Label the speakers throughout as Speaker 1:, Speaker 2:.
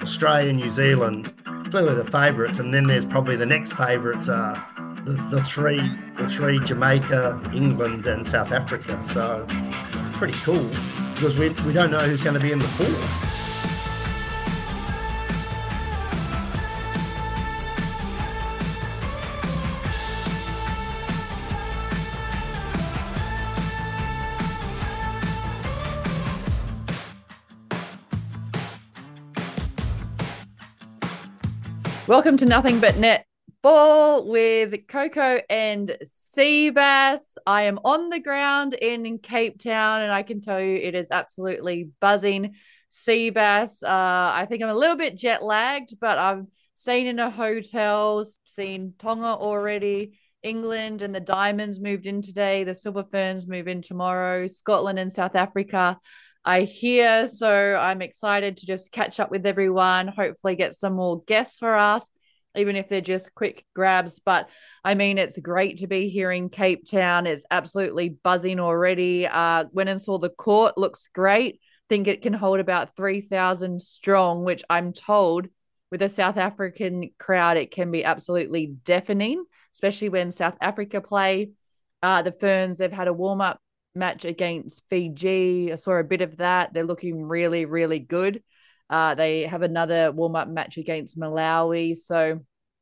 Speaker 1: Australia, New Zealand, clearly the favourites, and then there's probably the next favourites are the three Jamaica, England, and South Africa. So pretty cool because we don't know who's going to be in the four.
Speaker 2: Welcome to Nothing But Netball with Coco and Seabass. I am on the ground in Cape Town, and I can tell you it is absolutely buzzing. Seabass, I think I'm a little bit jet lagged, but I've stayed in a hotel, seen Tonga already. England and the Diamonds moved in today. The Silver Ferns move in tomorrow. Scotland and South Africa I hear. So I'm excited to just catch up with everyone, hopefully get some more guests for us, even if they're just quick grabs. But I mean, it's great to be here in Cape Town. It's absolutely buzzing already. Went and saw the court, looks great. Think it can hold about 3,000 strong, which I'm told with a South African crowd, it can be absolutely deafening, especially when South Africa play. The Ferns, they've had a warm-up match against Fiji. I saw a bit of that. They're looking really, really good. They have another warm-up match against Malawi. So,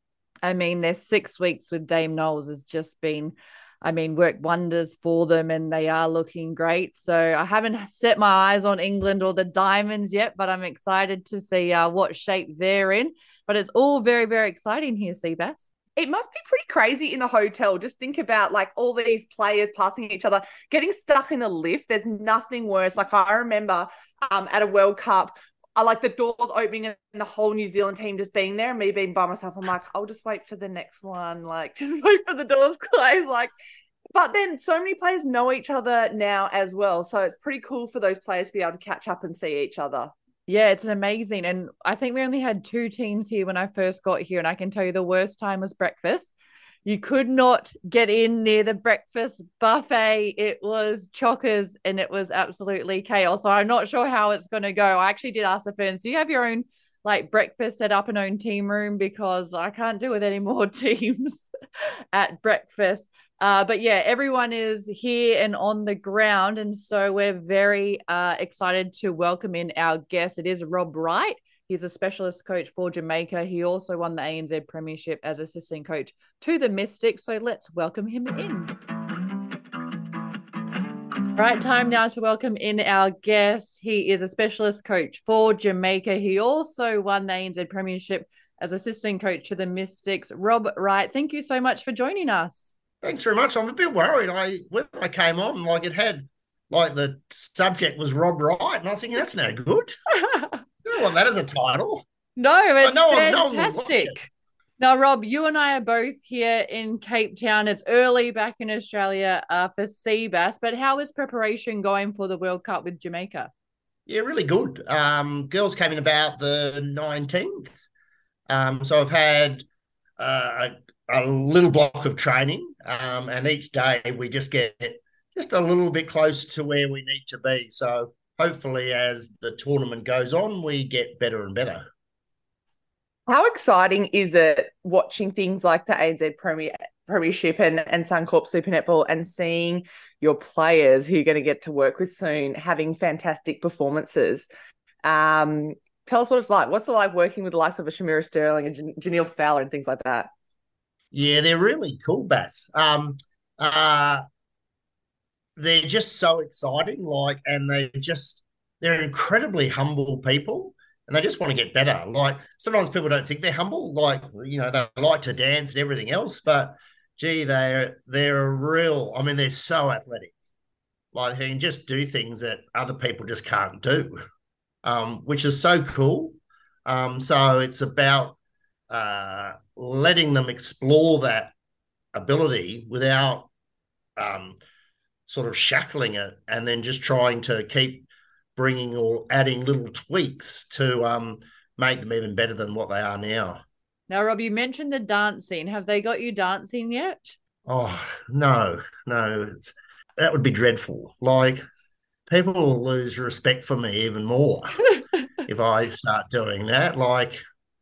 Speaker 2: I mean, their 6 weeks with Dame Knowles has just been, worked wonders for them, and they are looking great. So I haven't set my eyes on England or the Diamonds yet, but I'm excited to see what shape they're in. But it's all very, very exciting here, Seabass.
Speaker 3: It must be pretty crazy in the hotel. Just think about like all these players passing each other, getting stuck in the lift. There's nothing worse. Like I remember at a World Cup, I like the doors opening and the whole New Zealand team just being there and me being by myself. I'm like, I'll just wait for the next one. Like, just wait for the doors closed. Like, but then so many players know each other now as well. So it's pretty cool for those players to be able to catch up and see each other.
Speaker 2: Yeah, it's an amazing. And I think we only had two teams here when I first got here. And I can tell you the worst time was breakfast. You could not get in near the breakfast buffet. It was chockers and it was absolutely chaos. So I'm not sure how it's going to go. I actually did ask the Ferns, do you have your own like breakfast set up, an own team room? Because I can't do with any more teams at breakfast. But yeah, everyone is here and on the ground. And so we're very excited to welcome in our guest. It is Rob Wright. He's a specialist coach for Jamaica. He also won the ANZ Premiership as assistant coach to the Mystics. So let's welcome him in. Right, time now to welcome in our guest. He is a specialist coach for Jamaica. He also won the ANZ Premiership as assistant coach to the Mystics. Rob Wright, thank you so much for joining us.
Speaker 1: Thanks very much. I'm a bit worried. When I came on, like it had, like the subject was Rob Wright, and I was thinking that's no good. I don't want that as a title.
Speaker 2: No, it's
Speaker 1: no
Speaker 2: fantastic. Now, Rob, you and I are both here in Cape Town. It's early back in Australia for Seabass, but how is preparation going for the World Cup with Jamaica?
Speaker 1: Yeah, really good. Girls came in about the 19th. So I've had a little block of training, and each day we just get just a little bit close to where we need to be. So hopefully as the tournament goes on, we get better and better.
Speaker 3: How exciting is it watching things like the ANZ Premiership and Suncorp Super Netball and seeing your players who you're going to get to work with soon having fantastic performances? Tell us what it's like. What's it like working with the likes of a Shamira Sterling and Janelle Fowler and things like that?
Speaker 1: Yeah, they're really cool, Bass. They're just so exciting, and they're incredibly humble people, and they just want to get better. Like sometimes people don't think they're humble, they like to dance and everything else, but gee, they're a real. I mean, they're so athletic. Like they can just do things that other people just can't do, which is so cool. So it's about letting them explore that ability without sort of shackling it, and then just trying to keep bringing or adding little tweaks to make them even better than what they are now.
Speaker 2: Now, Rob, you mentioned the dancing. Have they got you dancing yet?
Speaker 1: Oh, no. That would be dreadful. Like, people will lose respect for me even more. if I start doing that. Like,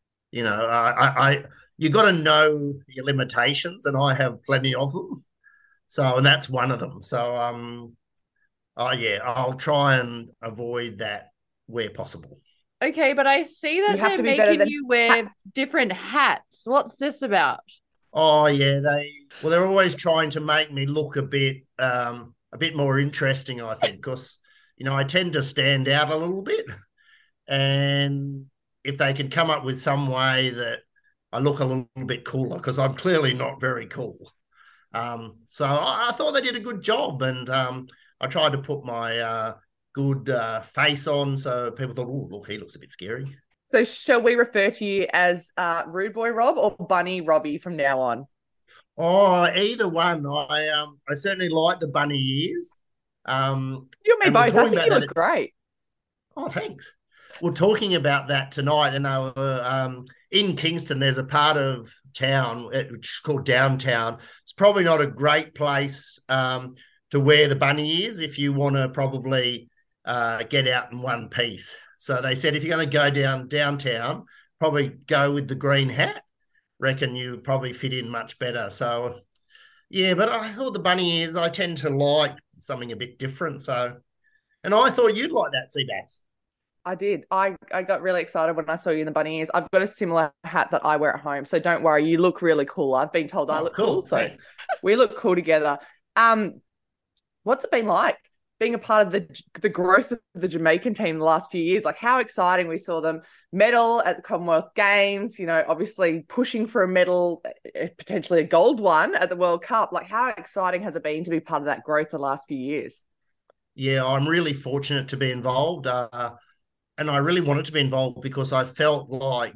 Speaker 1: you got to know your limitations, and I have plenty of them. So, and that's one of them. So, oh yeah, I'll try and avoid that where possible.
Speaker 2: Okay, but I see that
Speaker 3: You have
Speaker 2: they're
Speaker 3: to be better
Speaker 2: making
Speaker 3: than
Speaker 2: you wear different hats. What's this about?
Speaker 1: Oh yeah, they're always trying to make me look a bit more interesting, I think, because I tend to stand out a little bit, and if they can come up with some way that I look a little bit cooler, because I'm clearly not very cool. So I thought they did a good job, and I tried to put my good face on, so people thought, oh, look, he looks a bit scary.
Speaker 3: So shall we refer to you as Rude Boy Rob or Bunny Robbie from now on?
Speaker 1: Oh, either one. I certainly like the bunny ears.
Speaker 3: You and me
Speaker 1: And we're
Speaker 3: both. I
Speaker 1: talking
Speaker 3: think
Speaker 1: about
Speaker 3: you
Speaker 1: that.
Speaker 3: look great.
Speaker 1: Oh, thanks. We're talking about that tonight, and they were in Kingston. There's a part of town which is called Downtown. It's probably not a great place to wear the bunny ears if you want to probably get out in one piece. So they said if you're going to go downtown, probably go with the green hat. Reckon you probably fit in much better. So yeah, but I thought the bunny ears, I tend to like something a bit different. So, and I thought you'd like that, Seabass.
Speaker 3: I did. I got really excited when I saw you in the bunny ears. I've got a similar hat that I wear at home. So don't worry, you look really cool. I've been told I
Speaker 1: Oh,
Speaker 3: look cool.
Speaker 1: cool.
Speaker 3: So
Speaker 1: Thanks.
Speaker 3: we look cool together. What's it been like being a part of the growth of the Jamaican team the last few years? Like how exciting we saw them medal at the Commonwealth Games, obviously pushing for a medal, potentially a gold one at the World Cup. Like how exciting has it been to be part of that growth the last few years?
Speaker 1: Yeah, I'm really fortunate to be involved. And I really wanted to be involved because I felt like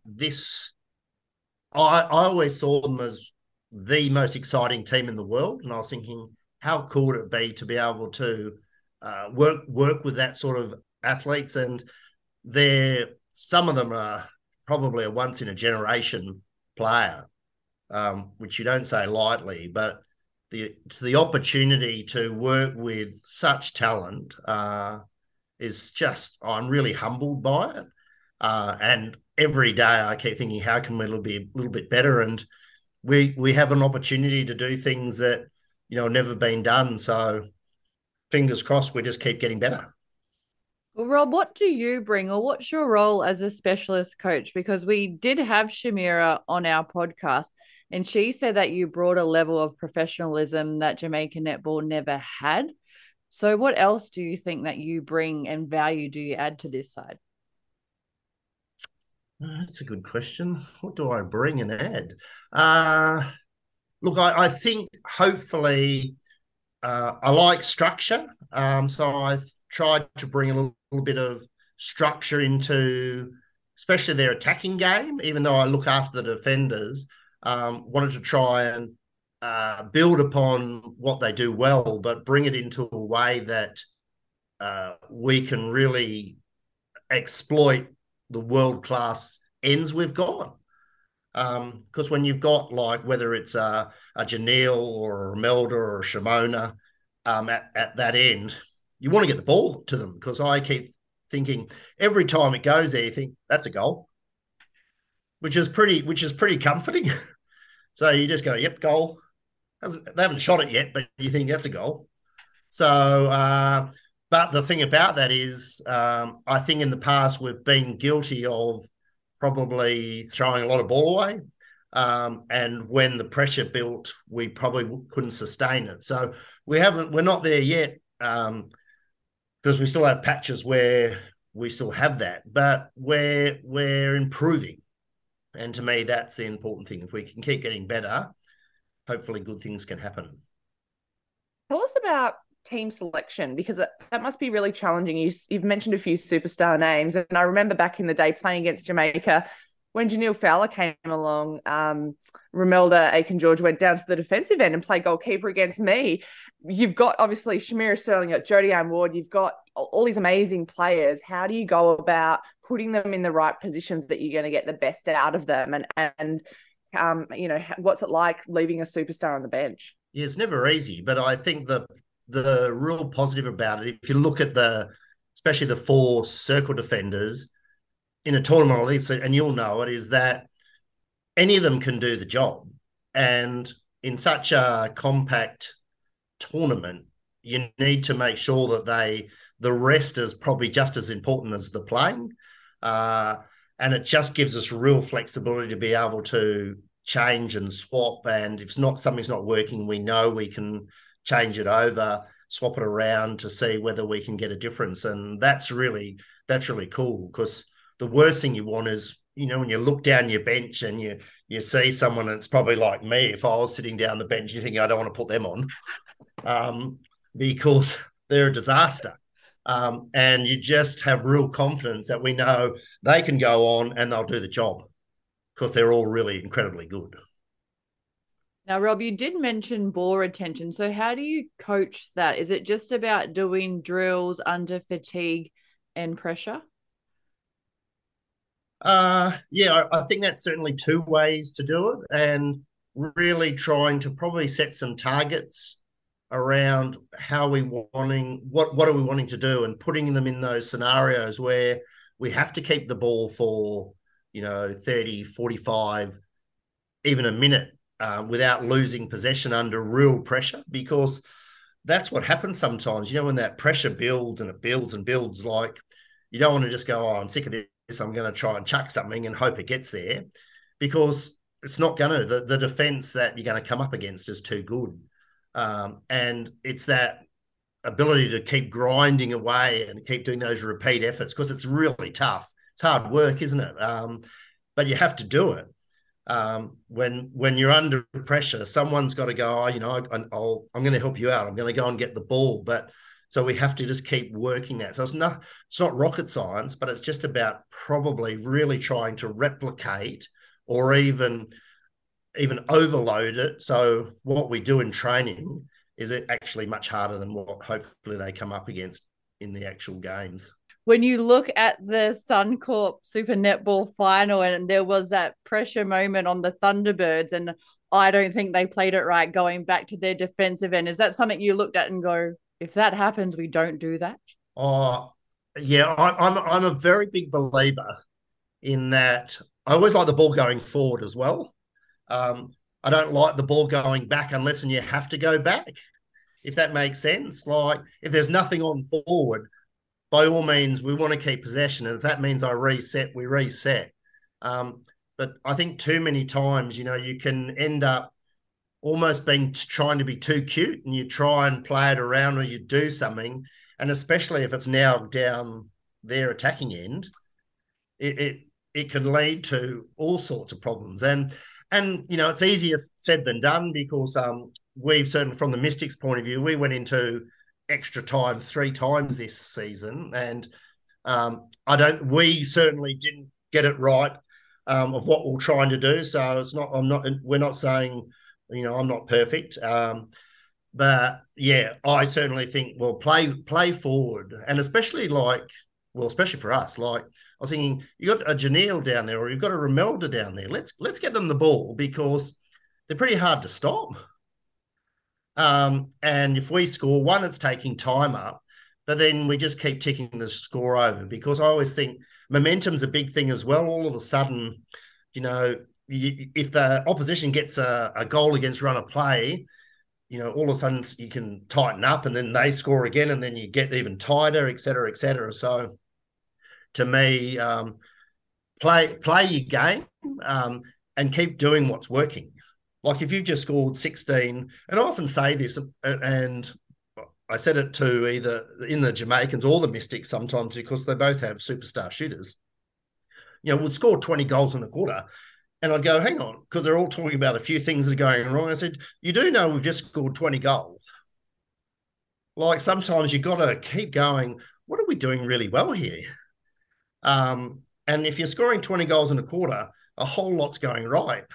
Speaker 1: I always saw them as the most exciting team in the world. And I was thinking, how cool would it be to be able to work with that sort of athletes? And some of them are probably a once in a generation player, which you don't say lightly, but the opportunity to work with such talent is just, I'm really humbled by it. And every day I keep thinking, how can we be a little bit better? And we have an opportunity to do things that, never been done. So fingers crossed, we just keep getting better.
Speaker 2: Well, Rob, what do you bring, or what's your role as a specialist coach? Because we did have Shamira on our podcast, and she said that you brought a level of professionalism that Jamaican netball never had. So what else do you think that you bring and value do you add to this side?
Speaker 1: That's a good question. What do I bring and add? Look, I think hopefully I like structure. So I've tried to bring a little bit of structure into, especially their attacking game, even though I look after the defenders. Wanted to try and build upon what they do well, but bring it into a way that we can really exploit the world-class ends we've got. Because when you've got, like, whether it's a Janelle or a Melda or a Shimona at that end, you want to get the ball to them, because I keep thinking every time it goes there, you think that's a goal, which is pretty comforting. So you just go, yep, goal. They haven't shot it yet, but you think that's a goal. So, but the thing about that is, I think in the past we've been guilty of probably throwing a lot of ball away. And when the pressure built, we probably couldn't sustain it. So we're not there yet, because we still have patches where we still have that, but we're improving. And to me, that's the important thing. If we can keep getting better, hopefully good things can happen.
Speaker 3: Tell us about team selection, because that must be really challenging. You've mentioned a few superstar names, and I remember back in the day playing against Jamaica when Janelle Fowler came along. Romelda Aiken-George went down to the defensive end and played goalkeeper against me. You've got obviously Shamira Sterling, you've got Jodie Ann Ward, you've got all these amazing players. How do you go about putting them in the right positions that you're going to get the best out of them? And what's it like leaving a superstar on the bench?
Speaker 1: Yeah, it's never easy, but I think the real positive about it, if you look at especially the four circle defenders, in a tournament like this, and you'll know it, is that any of them can do the job. And in such a compact tournament, you need to make sure that the rest is probably just as important as the playing. And it just gives us real flexibility to be able to change and swap. And if something's not working, we know we can change it over, swap it around to see whether we can get a difference. And that's really cool, because the worst thing you want is, when you look down your bench and you see someone that's probably like me, if I was sitting down the bench, you think, I don't want to put them on, because they're a disaster. And you just have real confidence that we know they can go on and they'll do the job, because they're all really incredibly good.
Speaker 2: Now, Rob, you did mention ball retention. So how do you coach that? Is it just about doing drills under fatigue and pressure?
Speaker 1: Yeah, I think that's certainly two ways to do it, and really trying to probably set some targets around how we wanting, what are we wanting to do, and putting them in those scenarios where we have to keep the ball for 30, 45, even a minute, without losing possession under real pressure, because that's what happens sometimes. When that pressure builds and it builds and builds, like, you don't want to just go, I'm sick of this, I'm going to try and chuck something and hope it gets there, because it's not going to. The defense that you're going to come up against is too good. And it's that ability to keep grinding away and keep doing those repeat efforts, because it's really tough. It's hard work, isn't it? But you have to do it. When you're under pressure, someone's got to go, I'm going to help you out. I'm going to go and get the ball. But so we have to just keep working that. So it's not rocket science, but it's just about probably really trying to replicate or even overload it. So what we do in training is actually much harder than what hopefully they come up against in the actual games.
Speaker 2: When you look at the Suncorp Super Netball final, and there was that pressure moment on the Thunderbirds, and I don't think they played it right going back to their defensive end. Is that something you looked at and go, if that happens, we don't do that?
Speaker 1: Oh, yeah, I'm a very big believer in that. I always like the ball going forward as well. I don't like the ball going back unless you have to go back, if that makes sense. Like, if there's nothing on forward, by all means, we want to keep possession. And if that means I reset, we reset. But I think too many times, you can end up almost trying to be too cute, and you try and play it around, or you do something. And especially if it's now down their attacking end, it can lead to all sorts of problems. And it's easier said than done, because we've certainly, from the Mystics point of view, we went into extra time 3 times this season, and we certainly didn't get it right of what we're trying to do. So we're not saying, I'm not perfect. But yeah, I certainly think, well, play forward, and especially for us, like, I was thinking, you got a Janelle down there, or you've got a Romelda down there. Let's get them the ball, because they're pretty hard to stop. And if we score one, it's taking time up, but then we just keep ticking the score over, because I always think momentum's a big thing as well. All of a sudden, if the opposition gets a goal against run of play, all of a sudden you can tighten up, and then they score again, and then you get even tighter, et cetera, et cetera. So to me, play your game, and keep doing what's working. Like, if you've just scored 16, and I often say this, and I said it to either in the Jamaicans or the Mystics sometimes, because they both have superstar shooters, we'll score 20 goals in a quarter. And I'd go, hang on, because they're all talking about a few things that are going wrong. I said, you do know we've just scored 20 goals. Like, sometimes you've got to keep going, what are we doing really well here? And if you're scoring 20 goals in a quarter, a whole lot's going right.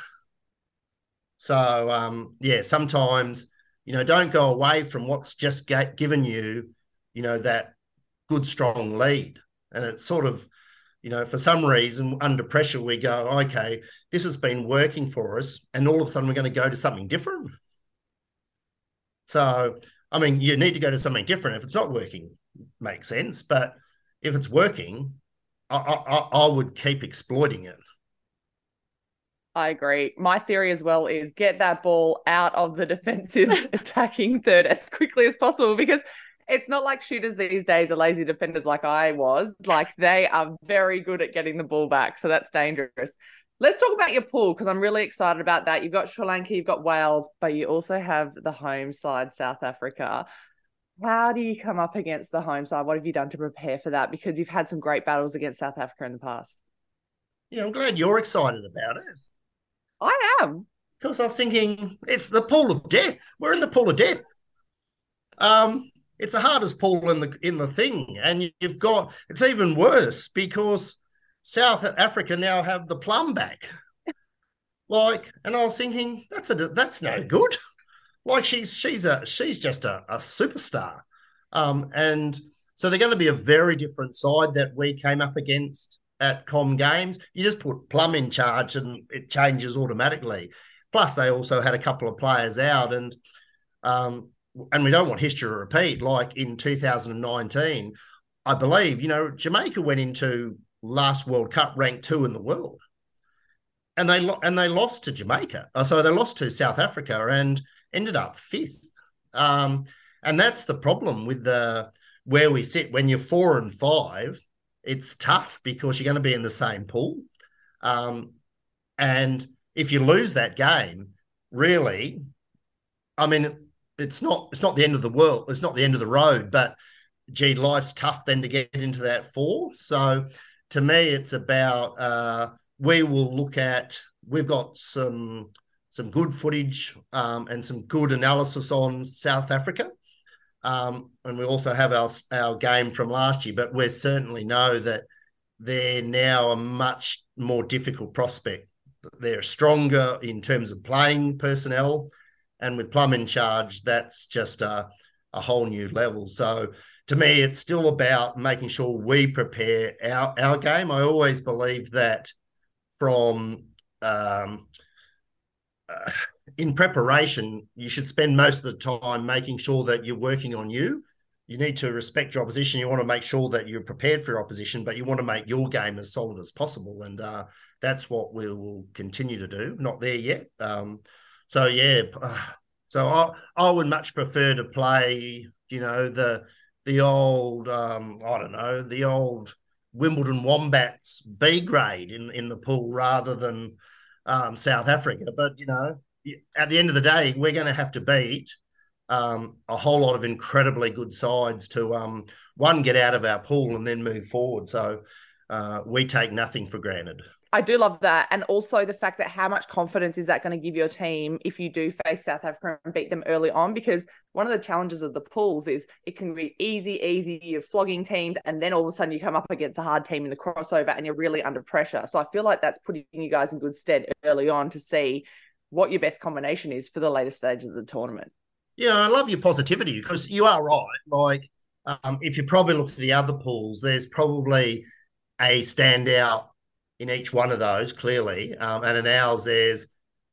Speaker 1: So, sometimes, don't go away from what's just given you, that good, strong lead. And it's sort of, for some reason, under pressure, we go, okay, this has been working for us, and all of a sudden we're going to go to something different. So, I mean, you need to go to something different. If it's not working, makes sense. But if it's working, I would keep exploiting it.
Speaker 3: I agree. My theory as well is get that ball out of the defensive attacking third as quickly as possible, because it's not like shooters these days are lazy defenders like I was. Like, they are very good at getting the ball back. So that's dangerous. Let's talk about your pool, because I'm really excited about that. You've got Sri Lanka, you've got Wales, but you also have the home side, South Africa. How do you come up against the home side? What have you done to prepare for that? Because you've had some great battles against South Africa in the past.
Speaker 1: Yeah, I'm glad you're excited about it.
Speaker 3: I am.
Speaker 1: Because I was thinking, it's the pool of death. We're in the pool of death. It's the hardest pool in the thing, and you've got, it's even worse because South Africa now have the plum back. Like, and I was thinking, that's no good. Like, she's just a superstar. And so they're going to be a very different side that we came up against at Com Games. You just put Plum in charge and it changes automatically. Plus, they also had a couple of players out, and we don't want history to repeat. Like in 2019, I believe, Jamaica went into last World Cup ranked 2 in the world, and they lost to Jamaica. So they lost to South Africa and ended up 5th. And that's the problem with where we sit. When you're 4 and 5, it's tough because you're going to be in the same pool. And if you lose that game, really, I mean, it's not the end of the world. It's not the end of the road, but gee, life's tough then to get into that 4. So to me, it's about we've got some good footage and some good analysis on South Africa. And we also have our game from last year, but we certainly know that they're now a much more difficult prospect. They're stronger in terms of playing personnel, and with Plum in charge, that's just a whole new level. So to me, it's still about making sure we prepare our game. I always believe that from in preparation, you should spend most of the time making sure that you're working on you. You need to respect your opposition. You want to make sure that you're prepared for your opposition, but you want to make your game as solid as possible. And that's what we will continue to do. Not there yet. So I would much prefer to play, the old, I don't know, the old Wimbledon Wombats B grade in the pool rather than South Africa. But, at the end of the day, we're going to have to beat a whole lot of incredibly good sides to, one, get out of our pool and then move forward. So we take nothing for granted.
Speaker 3: I do love that. And also the fact that how much confidence is that going to give your team if you do face South Africa and beat them early on? Because one of the challenges of the pools is it can be easy, you're flogging teams, and then all of a sudden you come up against a hard team in the crossover and you're really under pressure. So I feel like that's putting you guys in good stead early on to see what your best combination is for the later stages of the tournament.
Speaker 1: Yeah, I love your positivity because you are right. Like, if you probably look at the other pools, there's probably a standout in each one of those, clearly. And in ours, there's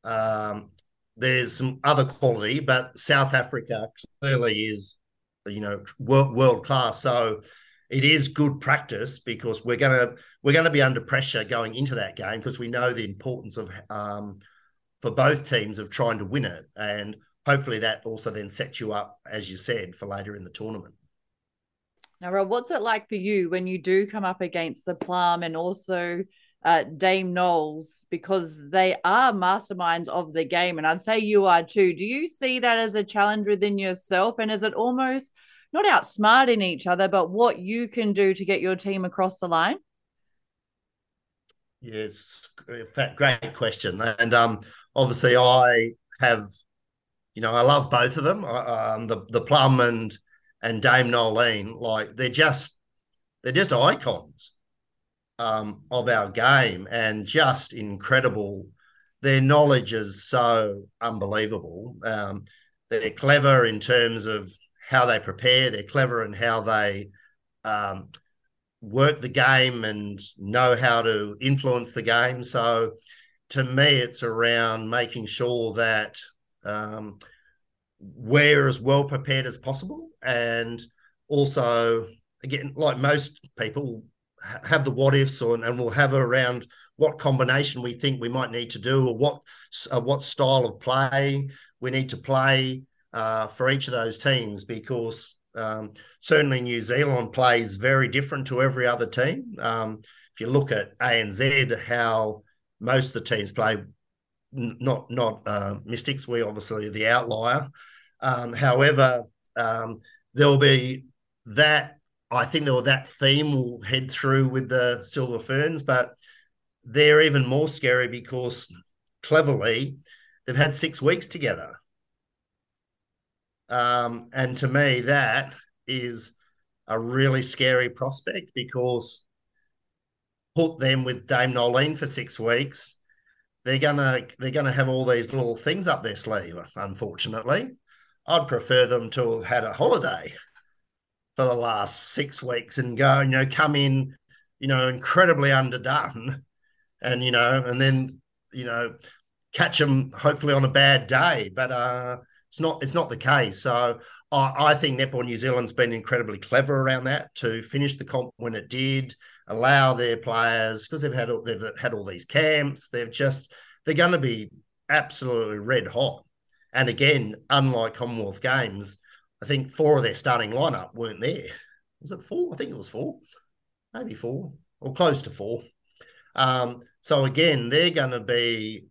Speaker 1: some other quality, but South Africa clearly is, world class. So it is good practice because we're gonna be under pressure going into that game because we know the importance of for both teams of trying to win it, and hopefully that also then sets you up, as you said, for later in the tournament.
Speaker 2: Now, Rob, what's it like for you when you do come up against the Plum and also Dame Knowles, because they are masterminds of the game, and I'd say you are too. Do you see that as a challenge within yourself, and is it almost not outsmarting each other, but what you can do to get your team across the line?
Speaker 1: Yes, great question. And obviously I have, I love both of them. The Plum and Dame Nolene, like they're just icons of our game, and just incredible. Their knowledge is so unbelievable. They're clever in terms of how they prepare. They're clever in how they work the game and know how to influence the game. So to me, it's around making sure that we're as well prepared as possible. And also, again, like most people have the what ifs and we'll have around what combination we think we might need to do, or what style of play we need to play for each of those teams, because certainly New Zealand plays very different to every other team. If you look at ANZ, how most of the teams play, not Mystics, we obviously are the outlier. However, there'll be that. I think that theme will head through with the Silver Ferns, but they're even more scary because cleverly they've had 6 weeks together. And to me, that is a really scary prospect, because put them with Dame Nolene for 6 weeks, they're gonna have all these little things up their sleeve. Unfortunately, I'd prefer them to have had a holiday for the last 6 weeks and go, come in, incredibly underdone, and and then catch them hopefully on a bad day. But it's not the case. So I think Netball New Zealand's been incredibly clever around that to finish the comp when it did, allow their players, because they've had all these camps. They're going to be absolutely red hot. And again, unlike Commonwealth Games, I think 4 of their starting lineup weren't there. Was it 4? I think it was 4, maybe 4, or close to 4. So again, they're going to be.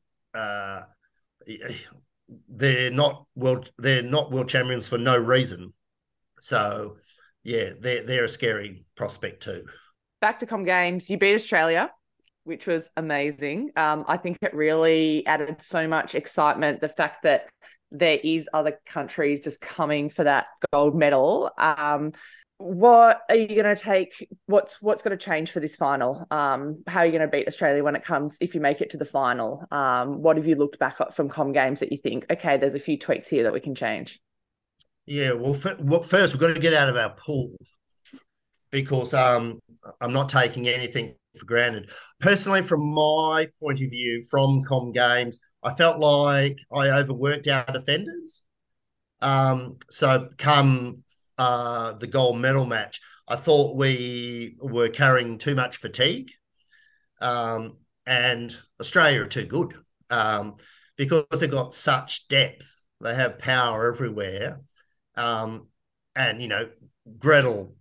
Speaker 1: They're not world champions for no reason. So yeah, they're a scary prospect too.
Speaker 3: Back to Com Games, you beat Australia, which was amazing. I think it really added so much excitement, the fact that there is other countries just coming for that gold medal. What are you going to take? What's going to change for this final? How are you going to beat Australia when it comes, if you make it to the final? What have you looked back at from Com Games that you think, okay, there's a few tweaks here that we can change?
Speaker 1: Yeah, well, first we've got to get out of our pool, because I'm not taking anything for granted. Personally, from my point of view, from Com Games, I felt like I overworked our defenders. So come the gold medal match, I thought we were carrying too much fatigue, and Australia are too good, because they've got such depth. They have power everywhere, and Gretel,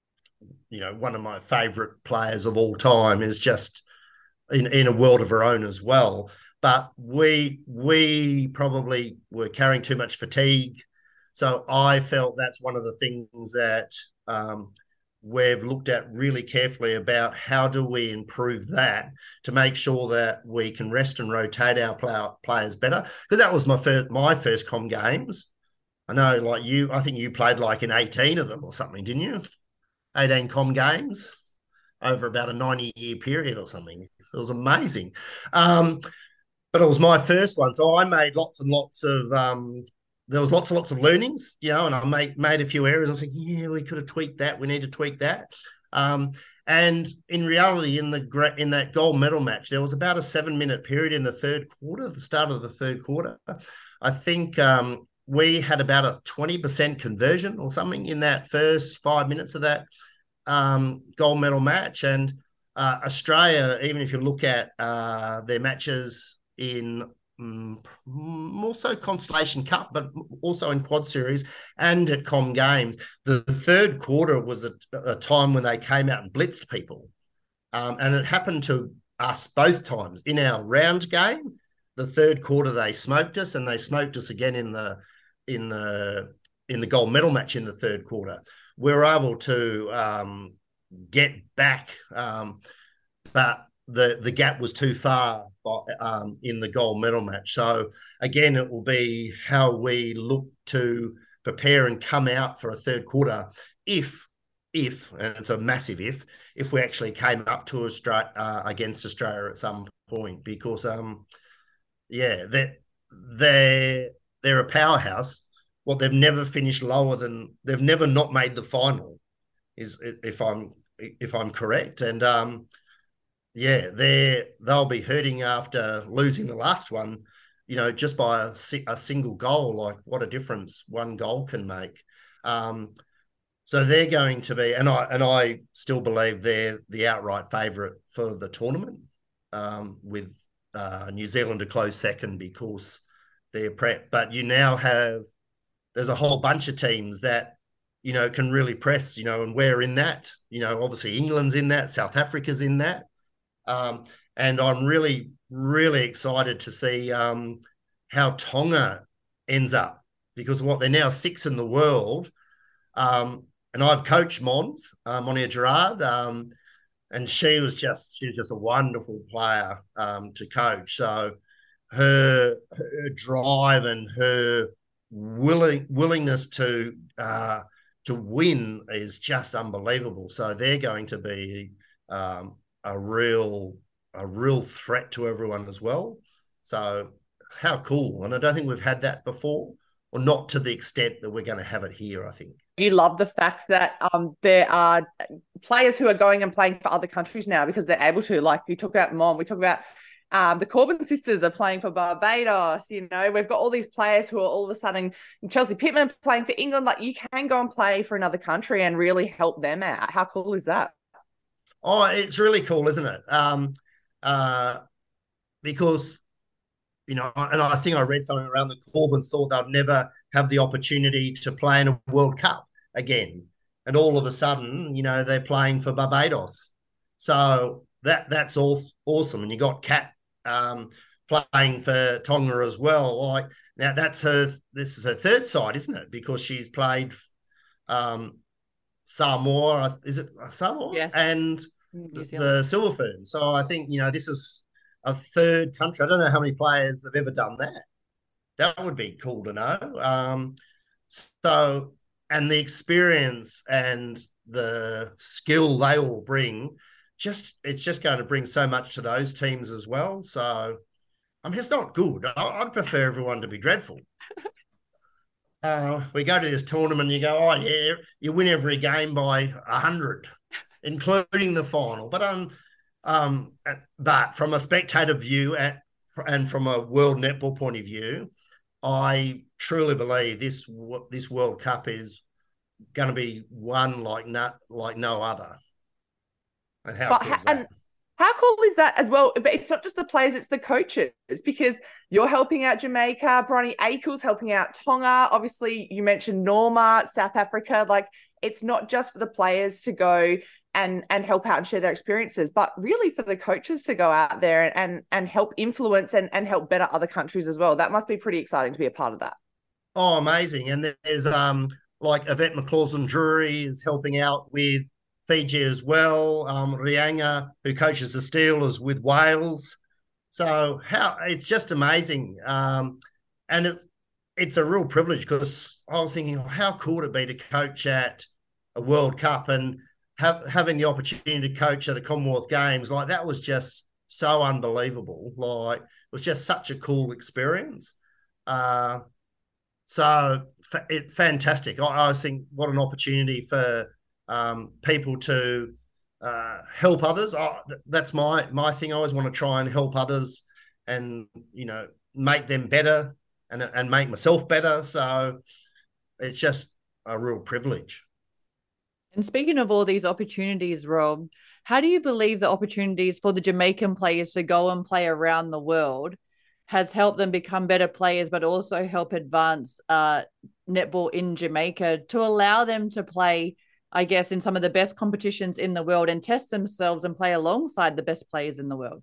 Speaker 1: one of my favourite players of all time, is just in a world of her own as well. But we probably were carrying too much fatigue. So I felt that's one of the things that we've looked at really carefully, about how do we improve that to make sure that we can rest and rotate our players better. Because that was my first Com Games. I know, like you, I think you played like in 18 of them or something, didn't you? 18 Com Games over about a 90-year period or something. It was amazing. But it was my first one. So I made lots and lots of there was lots and lots of learnings, and I made a few errors. I said, yeah, we could have tweaked that. We need to tweak that. And in reality, in that gold medal match, there was about a 7-minute period in the third quarter, the start of the third quarter. I think we had about a 20% conversion or something in that first 5 minutes of that gold medal match. And Australia, even if you look at their matches in more so Constellation Cup, but also in Quad Series and at Com Games, the third quarter was a time when they came out and blitzed people. And it happened to us both times. In our round game, the third quarter, they smoked us, and they smoked us again in the gold medal match in the third quarter. We were able to get back, but the gap was too far in the gold medal match. So again, it will be how we look to prepare and come out for a third quarter if and it's a massive if we actually came up to Australia against Australia at some point, because they're a powerhouse. Well, they've never finished lower than, they've never not made the final, is if I'm correct. And they'll be hurting after losing the last one, just by a single goal. Like, what a difference one goal can make. So they're going to be, and I still believe they're the outright favourite for the tournament, with New Zealand a close second because they're prep. But you now have, there's a whole bunch of teams that, can really press, and we're in that. Obviously England's in that, South Africa's in that. And I'm really, really excited to see how Tonga ends up, because they're now 6 in the world. And I've coached Mons, Monia Gerard, and she was just a wonderful player to coach. So her drive and her willingness to win is just unbelievable. So they're going to be a real threat to everyone as well. So how cool. And I don't think we've had that before, or not to the extent that we're going to have it here, I think.
Speaker 3: Do you love the fact that there are players who are going and playing for other countries now because they're able to? Like, you talk about Mom, we talk about the Corbin sisters are playing for Barbados. We've got all these players who are all of a sudden, Chelsea Pittman playing for England. Like, you can go and play for another country and really help them out. How cool is that?
Speaker 1: Oh, it's really cool, isn't it? Because, and I think I read something around the Corbins thought they'd never have the opportunity to play in a World Cup again. And all of a sudden, they're playing for Barbados. So that's all awesome. And you got Kat playing for Tonga as well. Like, now this is her third side, isn't it? Because she's played Samoa, is it Samoa?
Speaker 3: Yes.
Speaker 1: And the Silver Fern. So I think, this is a third country. I don't know how many players have ever done that. That would be cool to know. And the experience and the skill they all bring, it's just going to bring so much to those teams as well. So, it's not good. I'd prefer everyone to be dreadful. We go to this tournament, you go, oh yeah, you win every game by 100, including the final. But from a spectator view and from a world netball point of view, I truly believe this World Cup is going to be one like no other. And how cool is that?
Speaker 3: How cool is that as well? But it's not just the players, it's the coaches, because you're helping out Jamaica, Bronny Akel's helping out Tonga. Obviously, you mentioned Norma, South Africa. Like, it's not just for the players to go and help out and share their experiences, but really for the coaches to go out there and help influence and help better other countries as well. That must be pretty exciting to be a part of that.
Speaker 1: Oh, amazing. And there's like Yvette McClawson-Drury is helping out with Fiji as well. Rianga, who coaches the Steelers with Wales. So it's just amazing. And it's a real privilege, because I was thinking, how cool would it be to coach at a World Cup and having the opportunity to coach at a Commonwealth Games. Like, that was just so unbelievable. Like, it was just such a cool experience. Fantastic. I think what an opportunity for people to help others. That's my thing. I always want to try and help others and, make them better and make myself better. So it's just a real privilege.
Speaker 2: And speaking of all these opportunities, Rob, how do you believe the opportunities for the Jamaican players to go and play around the world has helped them become better players, but also help advance netball in Jamaica to allow them to play, I guess, in some of the best competitions in the world and test themselves and play alongside the best players in the world?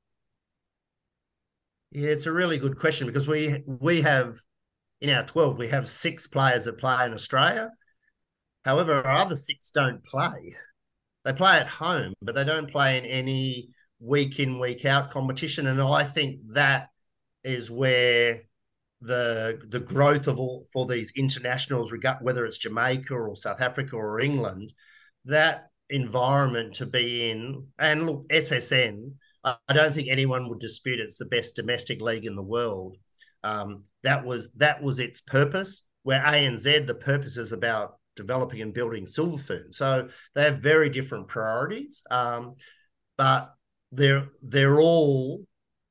Speaker 1: Yeah, it's a really good question, because we have, in our 12, we have 6 players that play in Australia. However, our other 6 don't play. They play at home, but they don't play in any week in, week out competition. And I think that is where the growth for these internationals, whether it's Jamaica or South Africa or England, that environment to be in. And look, SSN, I don't think anyone would dispute it's the best domestic league in the world. That was its purpose. Where ANZ, the purpose is about developing and building Silver Fern. So they have very different priorities, but they're all,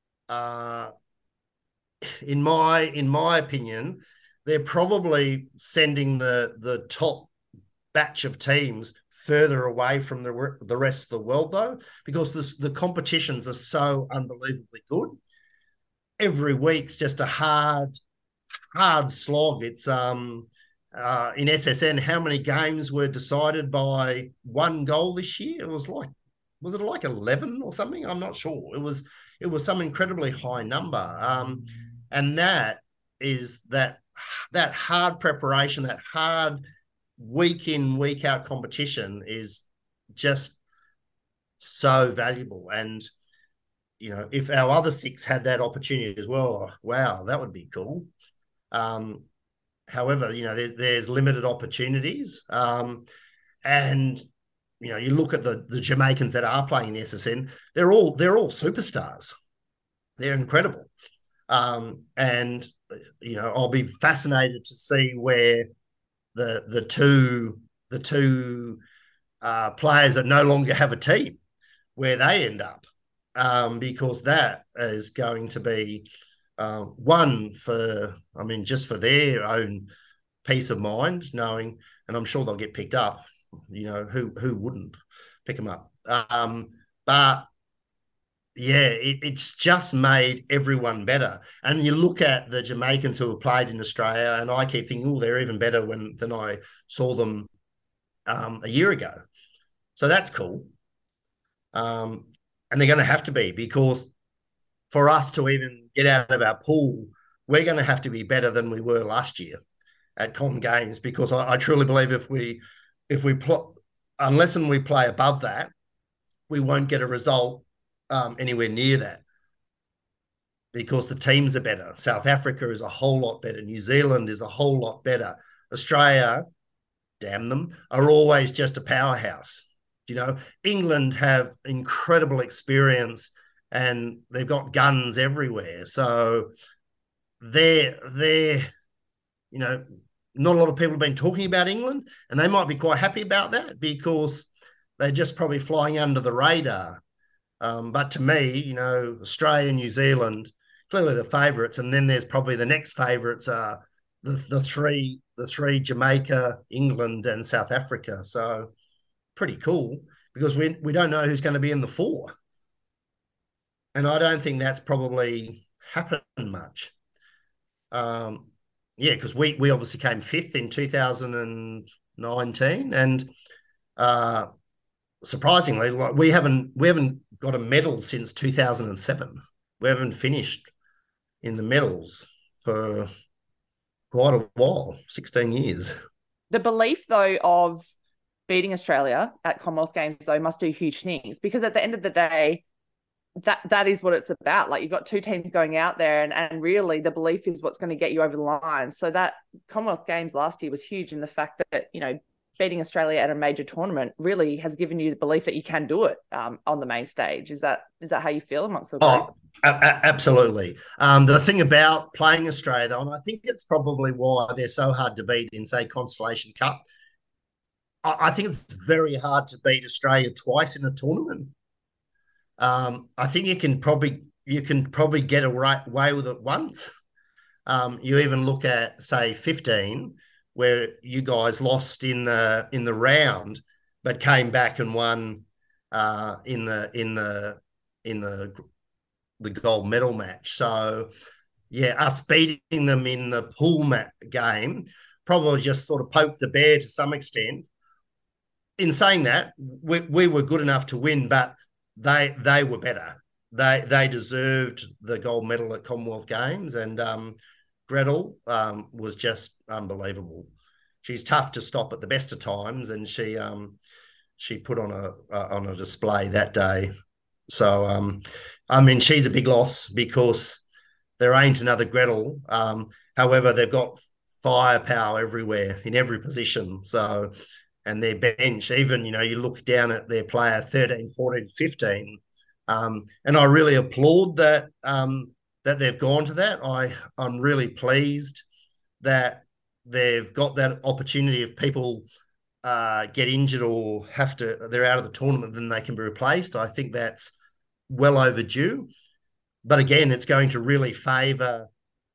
Speaker 1: in my opinion, they're probably sending the top batch of teams further away from the rest of the world, though, because the competitions are so unbelievably good. Every week's just a hard slog. It's in SSN, how many games were decided by one goal this year? It was it like 11 or something? I'm not sure. It was some incredibly high number. And that is that hard preparation, that hard week in, week out competition is just so valuable. And, if our other 6 had that opportunity as well, wow, that would be cool. However, there's limited opportunities. And, you look at the Jamaicans that are playing in the SSN, they're all superstars. They're incredible. And, I'll be fascinated to see where the two players that no longer have a team, where they end up, because that is going to be one for, just for their own peace of mind, knowing, and I'm sure they'll get picked up. Who wouldn't pick them up? But yeah, it's just made everyone better. And you look at the Jamaicans who have played in Australia, and I keep thinking, they're even better than I saw them a year ago. So that's cool. And they're going to have to be, because for us to even get out of our pool, we're going to have to be better than we were last year at Com Games, because I truly believe if we unless we play above that, we won't get a result anywhere near that, because the teams are better. South Africa is a whole lot better. New Zealand is a whole lot better. Australia, damn them, are always just a powerhouse. England have incredible experience and they've got guns everywhere. So they're not a lot of people have been talking about England, and they might be quite happy about that, because they're just probably flying under the radar. But to me, Australia, New Zealand, clearly the favourites, and then there's probably the next favourites are the three Jamaica, England, and South Africa. So pretty cool, because we don't know who's going to be in the 4, and I don't think that's probably happened much. Because we obviously came 5th in 2019, and surprisingly, we haven't got a medal since 2007. We haven't finished in the medals for quite a while, 16 years.
Speaker 3: The belief, though, of beating Australia at Commonwealth Games, though, must do huge things, because at the end of the day, that is what it's about. Like, you've got 2 teams going out there, and really the belief is what's going to get you over the line. So that Commonwealth Games last year was huge in the fact that, beating Australia at a major tournament really has given you the belief that you can do it on the main stage. Is that how you feel amongst the group?
Speaker 1: Oh, absolutely. The thing about playing Australia, and I think it's probably why they're so hard to beat in, say, Constellation Cup, I think it's very hard to beat Australia twice in a tournament. I think you can probably get away with it once. You even look at, say, 15, where you guys lost in the round, but came back and won in the gold medal match. So yeah, us beating them in the pool game probably just sort of poked the bear to some extent. In saying that, we were good enough to win, but they were better. They deserved the gold medal at Commonwealth Games, and Gretel was just unbelievable. She's tough to stop at the best of times, and she put on a display that day. So she's a big loss, because there ain't another Gretel. However, they've got firepower everywhere in every position. So, and their bench, even, you look down at their player 13, 14, 15. And I really applaud that they've gone to that. I'm really pleased that they've got that opportunity. If people get injured or they're out of the tournament, then they can be replaced. I think that's well overdue. But again, it's going to really favour,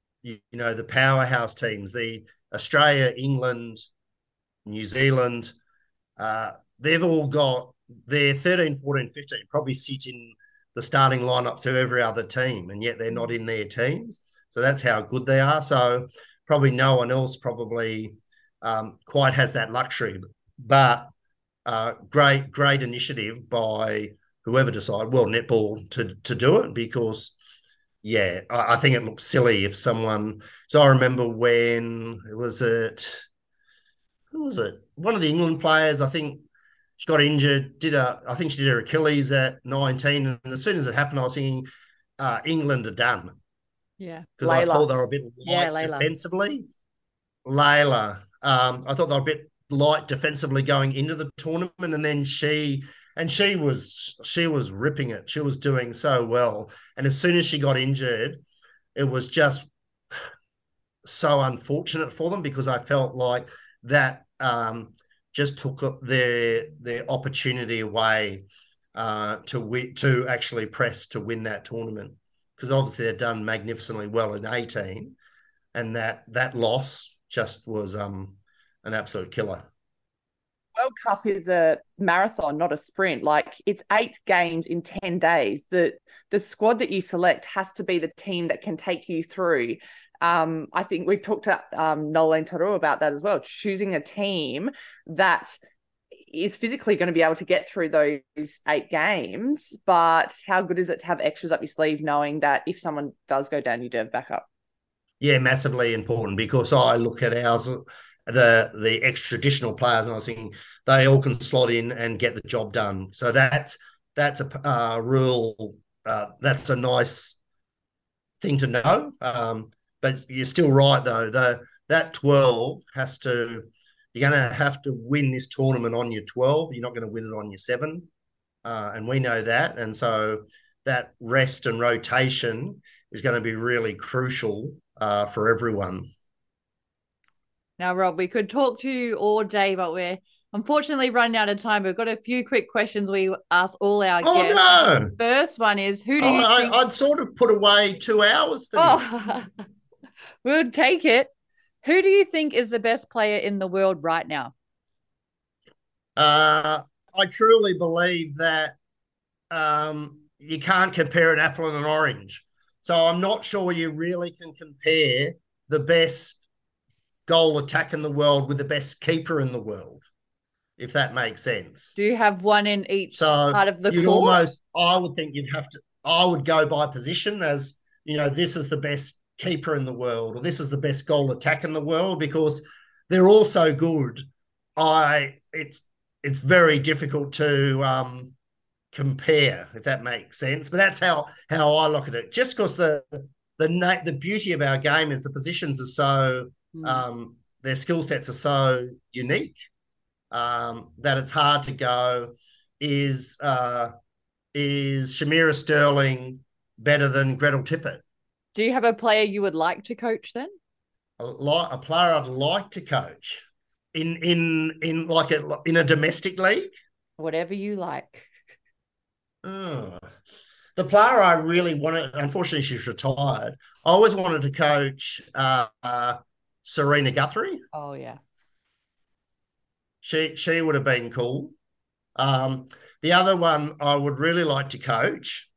Speaker 1: the powerhouse teams, the Australia, England, New Zealand, they've all got their 13, 14, 15 probably sit in the starting lineups of every other team, and yet they're not in their teams. So that's how good they are. So probably no one else probably quite has that luxury. But great initiative by whoever decided, well, netball to do it, because yeah, I think it looks silly if someone. So I remember when it was it. Who was it? One of the England players. I think she got injured. I think she did her Achilles at 19, and as soon as it happened, I was thinking, England are done.
Speaker 2: Yeah,
Speaker 1: Because I thought they were a bit light
Speaker 2: Layla.
Speaker 1: defensively. Layla, I thought they were a bit light defensively going into the tournament, and then she was ripping it. She was doing so well, and as soon as she got injured, it was just so unfortunate for them, because I felt like that just took their opportunity away to actually press to win that tournament, because obviously they've done magnificently well in 18, and that loss just was an absolute killer.
Speaker 3: World Cup is a marathon, not a sprint. Like, it's 8 games in 10 days. The squad that you select has to be the team that can take you through. I think we talked to Nolan Taru about that as well, choosing a team that is physically going to be able to get through those 8 games. But how good is it to have extras up your sleeve, knowing that if someone does go down, you do have backup?
Speaker 1: Yeah, massively important, because I look at ours, the extra-traditional players, and I was thinking they all can slot in and get the job done. So that's a real that's a nice thing to know. But you're still right, though. That 12 has to. You're going to have to win this tournament on your 12. You're not going to win it on your 7, and we know that. And so that rest and rotation is going to be really crucial for everyone.
Speaker 2: Now, Rob, we could talk to you all day, but we're unfortunately running out of time. We've got a few quick questions we ask all our guests.
Speaker 1: Oh, no.
Speaker 2: First one is, who do you think...
Speaker 1: I'd sort of put away 2 hours for this.
Speaker 2: We'll take it. Who do you think is the best player in the world right now?
Speaker 1: I truly believe that you can't compare an apple and an orange. So I'm not sure you really can compare the best goal attack in the world with the best keeper in the world, if that makes sense.
Speaker 2: Do you have one in each part of the
Speaker 1: court? I would think I would go by position, as, this is the best keeper in the world, or this is the best goal attack in the world, because they're all so good. It's very difficult to compare, if that makes sense. But that's how I look at it. Just because the beauty of our game is the positions are so their skill sets are so unique that it's hard to go. Is Shamira Sterling better than Gretel Tippett?
Speaker 2: Do you have a player you would like to coach then?
Speaker 1: A player I'd like to coach in a domestic league?
Speaker 2: Whatever you like.
Speaker 1: The player I really wanted, unfortunately she's retired. I always wanted to coach Serena Guthrie.
Speaker 2: Oh, yeah.
Speaker 1: She would have been cool. The other one I would really like to coach,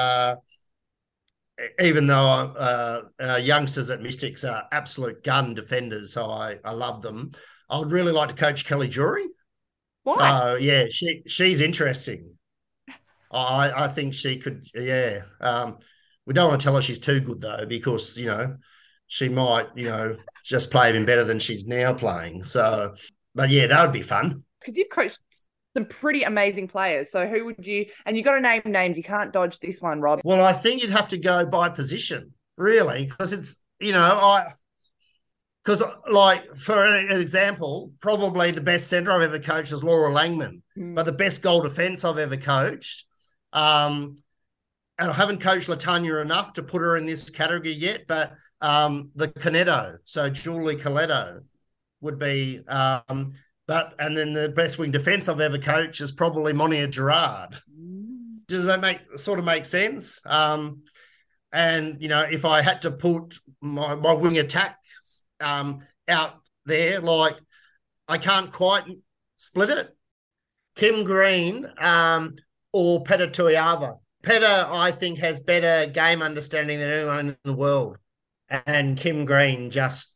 Speaker 1: even though youngsters at Mystics are absolute gun defenders, so I love them. I would really like to coach Kelly Jury.
Speaker 3: Why?
Speaker 1: So, yeah, she's interesting. I think she could, yeah. We don't want to tell her she's too good, though, because, she might, just play even better than she's now playing. So, but yeah, that would be fun.
Speaker 3: Because you've coached some pretty amazing players. So who would you, and you got to name names. You can't dodge this one, Rob.
Speaker 1: Well, I think you'd have to go by position, really, because it's, because like, for an example, probably the best centre I've ever coached is Laura Langman, but the best goal defence I've ever coached, and I haven't coached Latanya enough to put her in this category yet, but the Cornetto, so Julie Coletto would be, and then the best wing defence I've ever coached is probably Monia Gerard. Does that make sense? And, if I had to put my wing attack out there, like, I can't quite split it. Kim Green, or Peta Tuyava. Peta, I think, has better game understanding than anyone in the world. And Kim Green just,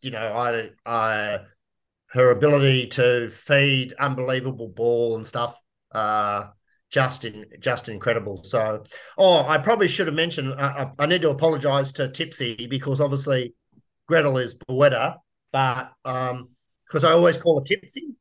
Speaker 1: her ability to feed unbelievable ball and stuff, just incredible. So, I probably should have mentioned, I need to apologise to Tipsy because obviously Gretel is Boetta, but because I always call her Tipsy.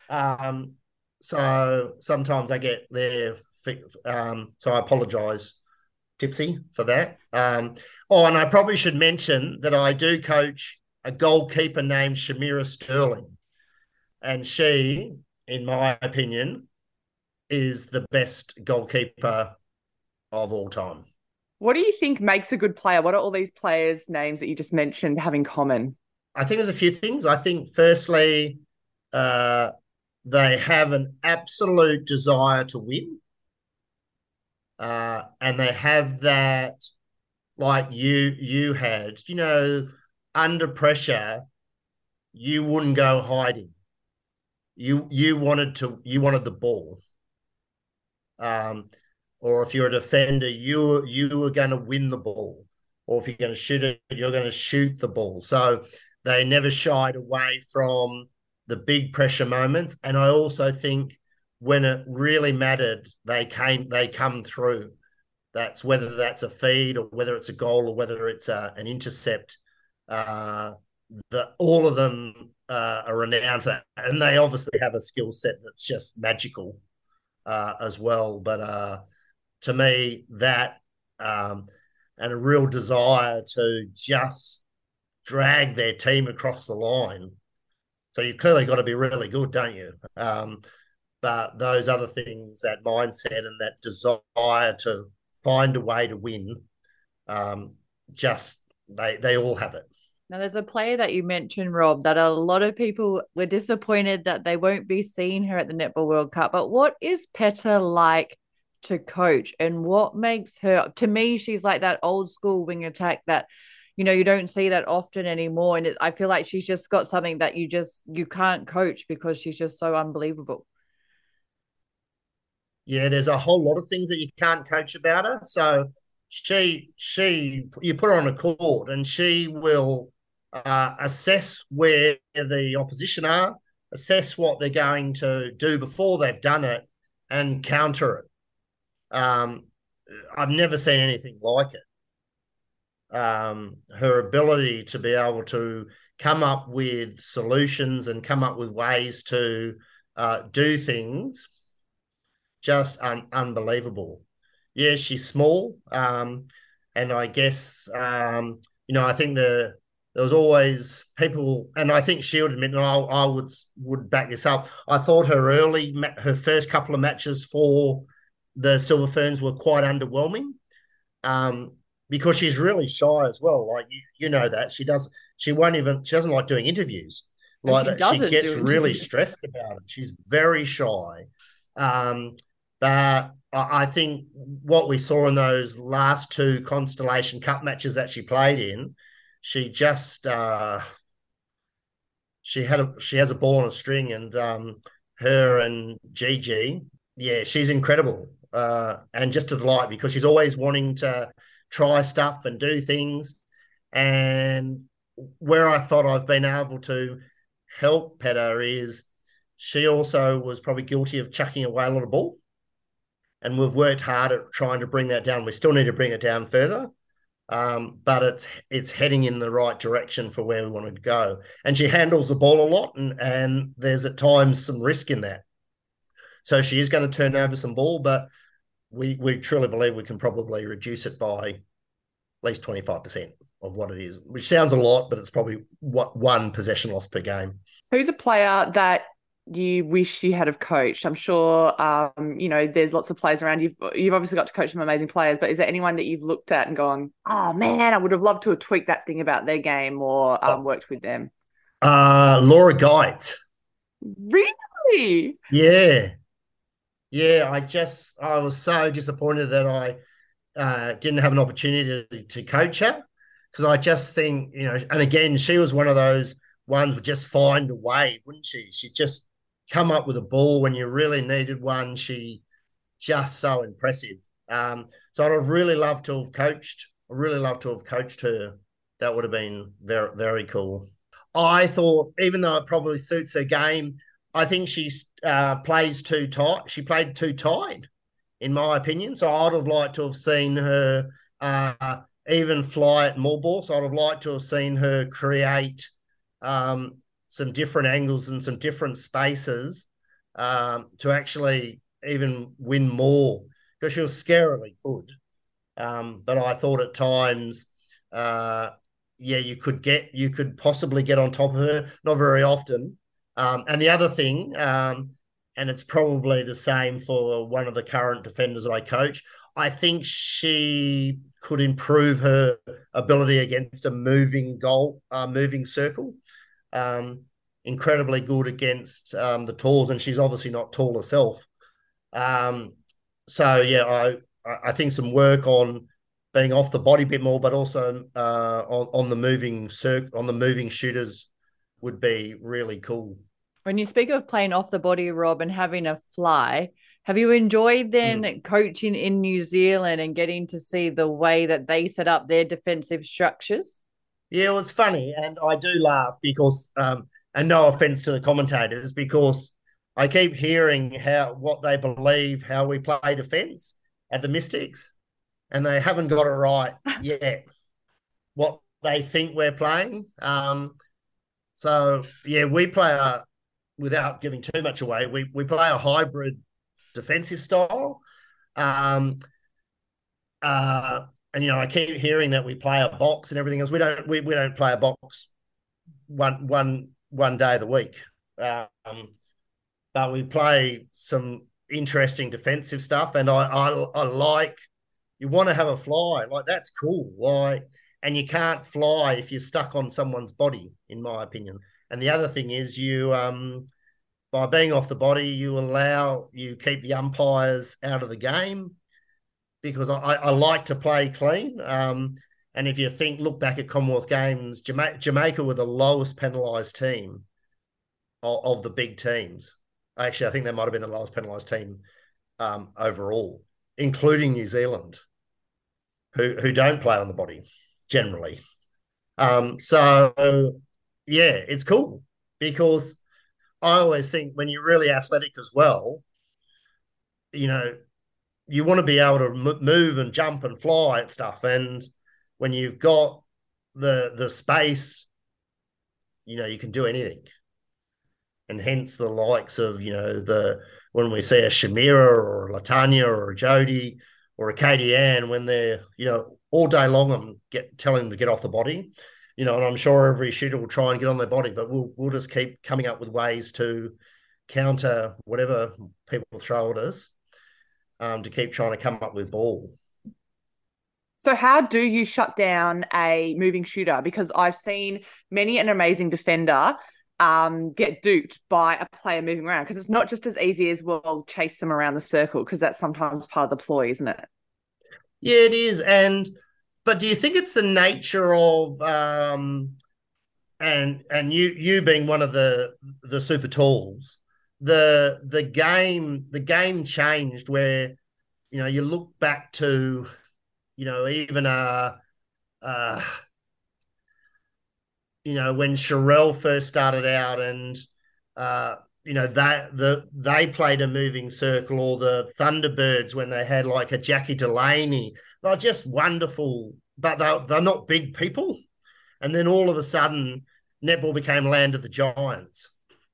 Speaker 1: So sometimes I get there. So I apologise, Tipsy, for that. And I probably should mention that I do coach a goalkeeper named Shamira Sterling. And she, in my opinion, is the best goalkeeper of all time.
Speaker 3: What do you think makes a good player? What are all these players' names that you just mentioned have in common?
Speaker 1: I think there's a few things. I think, firstly, they have an absolute desire to win. And they have that, like you had, under pressure, you wouldn't go hiding. You wanted the ball. Or if you're a defender, you were going to win the ball. Or if you're going to shoot it, you're going to shoot the ball. So they never shied away from the big pressure moments. And I also think when it really mattered, they come through. That's whether that's a feed or whether it's a goal or whether it's an intercept. All of them are renowned for that, and they obviously have a skill set that's just magical as well. But to me, that and a real desire to just drag their team across the line. So you've clearly got to be really good, don't you? But those other things, that mindset and that desire to find a way to win, they all have it.
Speaker 2: Now, there's a player that you mentioned, Rob, that a lot of people were disappointed that they won't be seeing her at the Netball World Cup. But what is Peta like to coach, and what makes her, to me, she's like that old school wing attack that, you don't see that often anymore. And I feel like she's just got something that you can't coach because she's just so unbelievable.
Speaker 1: Yeah, there's a whole lot of things that you can't coach about her. So you put her on a court and she will assess where the opposition are, assess what they're going to do before they've done it, and counter it. I've never seen anything like it. Her ability to be able to come up with solutions and come up with ways to do things, just unbelievable. Yeah, she's small, and I guess I think there was always people, and I think she'll admit, and I would back this up. I thought her first couple of matches for the Silver Ferns were quite underwhelming, because she's really shy as well. Like you know that she doesn't like doing interviews. Like she gets really stressed about it. She's very shy. But I think what we saw in those last two Constellation Cup matches that she played in, she just she has a ball on a string, and her and Gigi, yeah, she's incredible, and just a delight because she's always wanting to try stuff and do things. And where I thought I've been able to help Peta is she also was probably guilty of chucking away a lot of ball. And we've worked hard at trying to bring that down. We still need to bring it down further, but it's heading in the right direction for where we wanted to go. And she handles the ball a lot, and there's at times some risk in that. So she is going to turn over some ball, but we truly believe we can probably reduce it by at least 25% of what it is, which sounds a lot, but it's probably one possession loss per game.
Speaker 3: Who's a player that you wish you had have coached? I'm sure, there's lots of players around. You've obviously got to coach some amazing players, but is there anyone that you've looked at and gone, oh man, I would have loved to have tweaked that thing about their game or worked with them?
Speaker 1: Laura Geit.
Speaker 3: Really?
Speaker 1: Yeah. I was so disappointed that I didn't have an opportunity to coach her, because I just think, and again, she was one of those ones would just find a way, wouldn't she? She just come up with a ball when you really needed one. She just so impressive. So I'd have really loved to have coached. I really love to have coached her. That would have been very, very cool. I thought, even though it probably suits her game, I think she plays too tight. She played too tight, in my opinion. So I'd have liked to have seen her even fly at more ball. So I'd have liked to have seen her create some different angles and some different spaces to actually even win more, because she was scarily good. But I thought at times, you could possibly get on top of her, not very often. And the other thing, and it's probably the same for one of the current defenders that I coach, I think she could improve her ability against a moving circle. Incredibly good against the talls, and she's obviously not tall herself. I think some work on being off the body a bit more, but also on the moving shooters would be really cool.
Speaker 2: When you speak of playing off the body, Rob, and having a fly, have you enjoyed then coaching in New Zealand and getting to see the way that they set up their defensive structures?
Speaker 1: Yeah, well, it's funny, and I do laugh because, and no offense to the commentators, because I keep hearing what they believe how we play defense at the Mystics, and they haven't got it right yet. What they think we're playing. We play without giving too much away. We play a hybrid defensive style. And I keep hearing that we play a box and everything else. We don't play a box one day of the week. But we play some interesting defensive stuff, and I like, you want to have a fly, like that's cool. Like, and you can't fly if you're stuck on someone's body, in my opinion. And the other thing is you by being off the body, you keep the umpires out of the game, because I like to play clean. And if you look back at Commonwealth Games, Jamaica were the lowest penalised team of the big teams. Actually, I think they might have been the lowest penalised team overall, including New Zealand, who don't play on the body generally. It's cool, because I always think when you're really athletic as well, you want to be able to move and jump and fly and stuff. And when you've got the space, you can do anything. And hence the likes of, when we see a Shamira or a Latanya or a Jodie or a Katie Ann, when they're, all day long, I'm telling them to get off the body, and I'm sure every shooter will try and get on their body, but we'll just keep coming up with ways to counter whatever people throw at us, to keep trying to come up with ball.
Speaker 3: So how do you shut down a moving shooter? Because I've seen many an amazing defender get duped by a player moving around, because it's not just as easy as, well, chase them around the circle, because that's sometimes part of the ploy, isn't it?
Speaker 1: Yeah, it is. But do you think it's the nature of and you being one of the super talls, the game changed where, you look back to, even when Sherelle first started out, and they played a moving circle, or the Thunderbirds when they had like a Jackie Delaney. They're just wonderful, but they're not big people. And then all of a sudden, netball became land of the giants.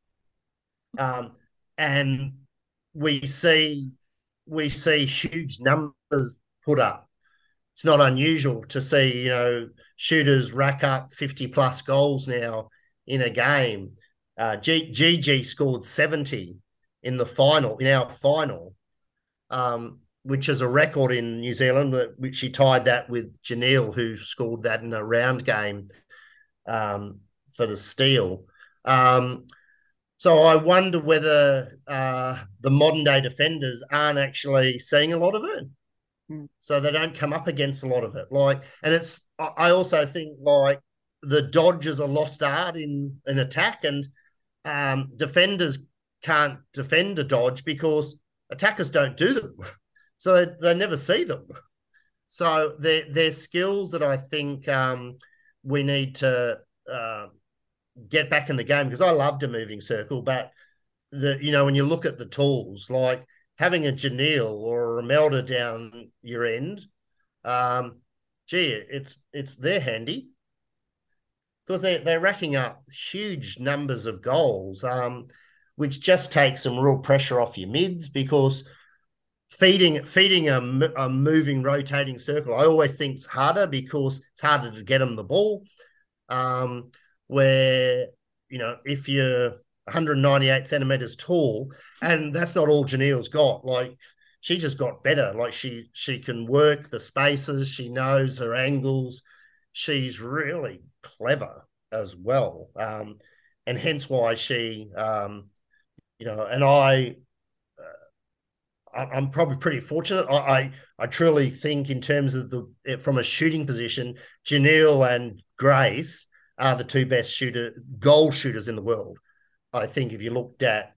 Speaker 1: And we see huge numbers put up. It's not unusual to see, shooters rack up 50 plus goals now in a game. Gigi scored 70 in our final, which is a record in New Zealand, which she tied that with Janelle, who scored that in a round game for the steal. So I wonder whether the modern day defenders aren't actually seeing a lot of it. So they don't come up against a lot of it. I also think like the Dodgers are lost art in attack, and defenders can't defend a dodge because attackers don't do them. So they never see them. So they're skills that I think we need to get back in the game, because I loved a moving circle, but when you look at the tools, like having a Janelle or a Melda down your end, they're handy because they're racking up huge numbers of goals, which just takes some real pressure off your mids, because feeding a moving, rotating circle, I always think it's harder because it's harder to get them the ball. Where, if you're 198 centimeters tall, and that's not all Janelle's got, like she just got better. Like she can work the spaces, she knows her angles, she's really clever as well. And hence why she, and I'm probably pretty fortunate. I truly think, in terms of from a shooting position, Janelle and Grace are the two best goal shooters in the world. I think if you looked at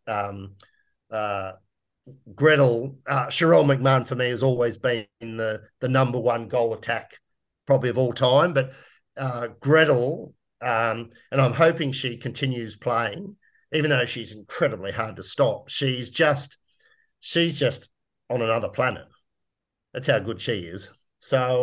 Speaker 1: Gretel, Sherelle McMahon for me has always been the number one goal attack probably of all time. But Gretel, and I'm hoping she continues playing, even though she's incredibly hard to stop. She's just on another planet. That's how good she is. So,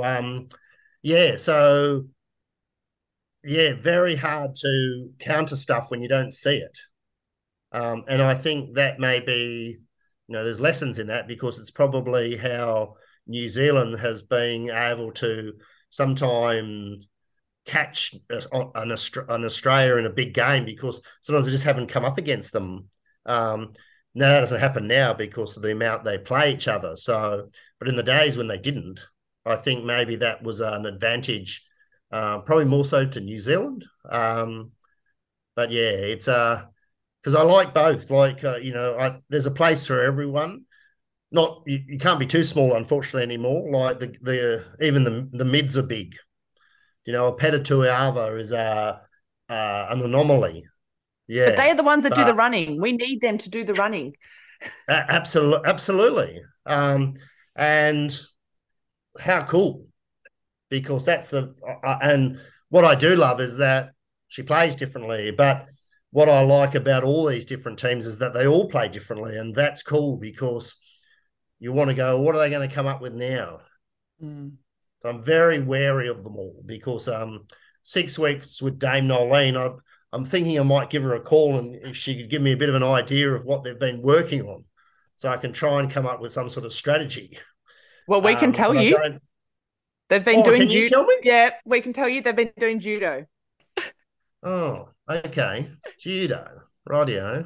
Speaker 1: very hard to counter stuff when you don't see it. And I think that may be, there's lessons in that, because it's probably how New Zealand has been able to sometimes catch an Australia in a big game, because sometimes they just haven't come up against them. Now that doesn't happen now because of the amount they play each other. So, but in the days when they didn't, I think maybe that was an advantage, probably more so to New Zealand. But yeah, it's because I like both. Like there's a place for everyone. Not you can't be too small, unfortunately, anymore. Like even the mids are big. A Petituava is an anomaly. Yeah,
Speaker 3: but they are the ones that do the running. We need them to do the running.
Speaker 1: Absolutely. And how cool, because that's and what I do love is that she plays differently. But what I like about all these different teams is that they all play differently, and that's cool, because you want to go, what are they going to come up with now? So I'm very wary of them all, because 6 weeks with Dame Nolene, I'm thinking I might give her a call, and if she could give me a bit of an idea of what they've been working on, so I can try and come up with some sort of strategy.
Speaker 3: Well, we can tell you. They've been doing judo.
Speaker 1: Can you tell me?
Speaker 3: Yeah, we can tell you they've been doing judo.
Speaker 1: Oh, okay. Judo. Rightio.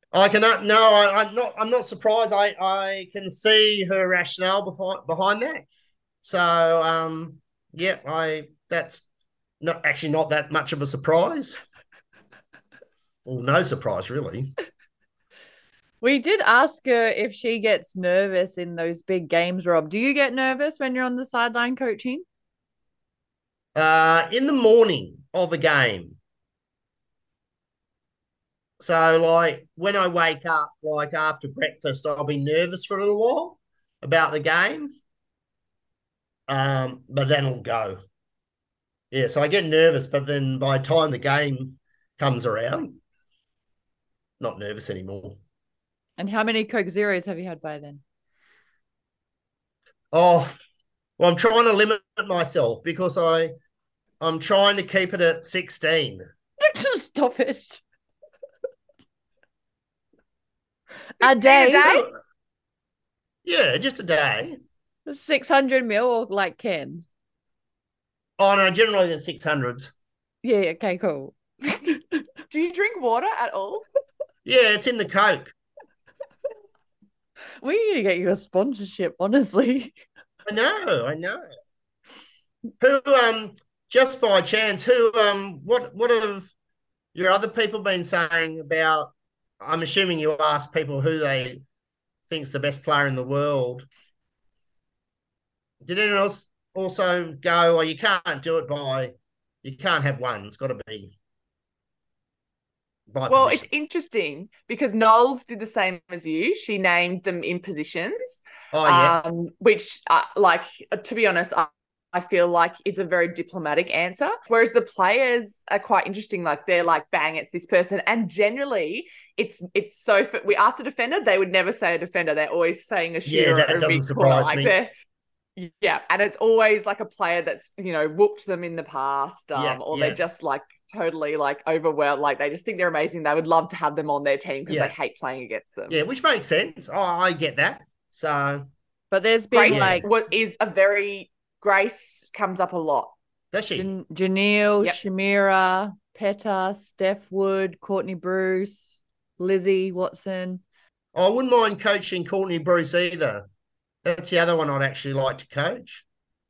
Speaker 1: I'm not surprised. I can see her rationale behind that. So that's not that much of a surprise. Well, no surprise, really.
Speaker 2: We did ask her if she gets nervous in those big games, Rob. Do you get nervous when you're on the sideline coaching?
Speaker 1: In the morning of a game. So, like, when I wake up, like, after breakfast, I'll be nervous for a little while about the game. But then it'll go. Yeah, so I get nervous, but then by the time the game comes around, not nervous anymore.
Speaker 2: And how many Coke Zeros have you had by then?
Speaker 1: Oh, well, I'm trying to limit myself, because I'm trying to keep it at 16.
Speaker 2: Just stop it.
Speaker 3: A day?
Speaker 1: Yeah, just a day.
Speaker 2: 600 ml or like cans?
Speaker 1: Oh, no, generally the 600s.
Speaker 2: Yeah, okay, cool.
Speaker 3: Do you drink water at all?
Speaker 1: Yeah, it's in the Coke.
Speaker 2: We need to get you a sponsorship, honestly.
Speaker 1: I know. Who, just by chance, what have your other people been saying about, I'm assuming you asked people who they think's the best player in the world. Did anyone else also go, well, you can't have one, it's got to be by
Speaker 3: Well,
Speaker 1: position.
Speaker 3: it's interesting because Knowles did the same as you. She named them in positions,
Speaker 1: Oh, yeah.
Speaker 3: which, to be honest, I feel like it's a very diplomatic answer. Whereas the players are quite interesting. Like they're like, bang, it's this person. And generally, it's so. We asked a defender, they would never say a defender. They're always saying a
Speaker 1: Yeah,
Speaker 3: shooter or
Speaker 1: that
Speaker 3: a
Speaker 1: doesn't
Speaker 3: big corner.
Speaker 1: surprise
Speaker 3: Like
Speaker 1: me.
Speaker 3: they're yeah, and it's always like a player that's whooped them in the past, or they're
Speaker 1: Yeah.
Speaker 3: just like totally like overwhelmed, like they just think they're amazing. They would love to have them on their team because they
Speaker 1: Yeah.
Speaker 3: hate playing against them.
Speaker 1: Yeah, which makes sense. Oh, I get that. So,
Speaker 2: But there's been
Speaker 3: Grace,
Speaker 2: like
Speaker 3: what is a very Grace comes up a lot.
Speaker 1: does she?
Speaker 2: Janelle,
Speaker 3: Yep.
Speaker 2: Shamira, Peta, Steph Wood, Courtney Bruce, Lizzie Watson.
Speaker 1: I wouldn't mind coaching Courtney Bruce either. That's the other one I'd actually like to coach.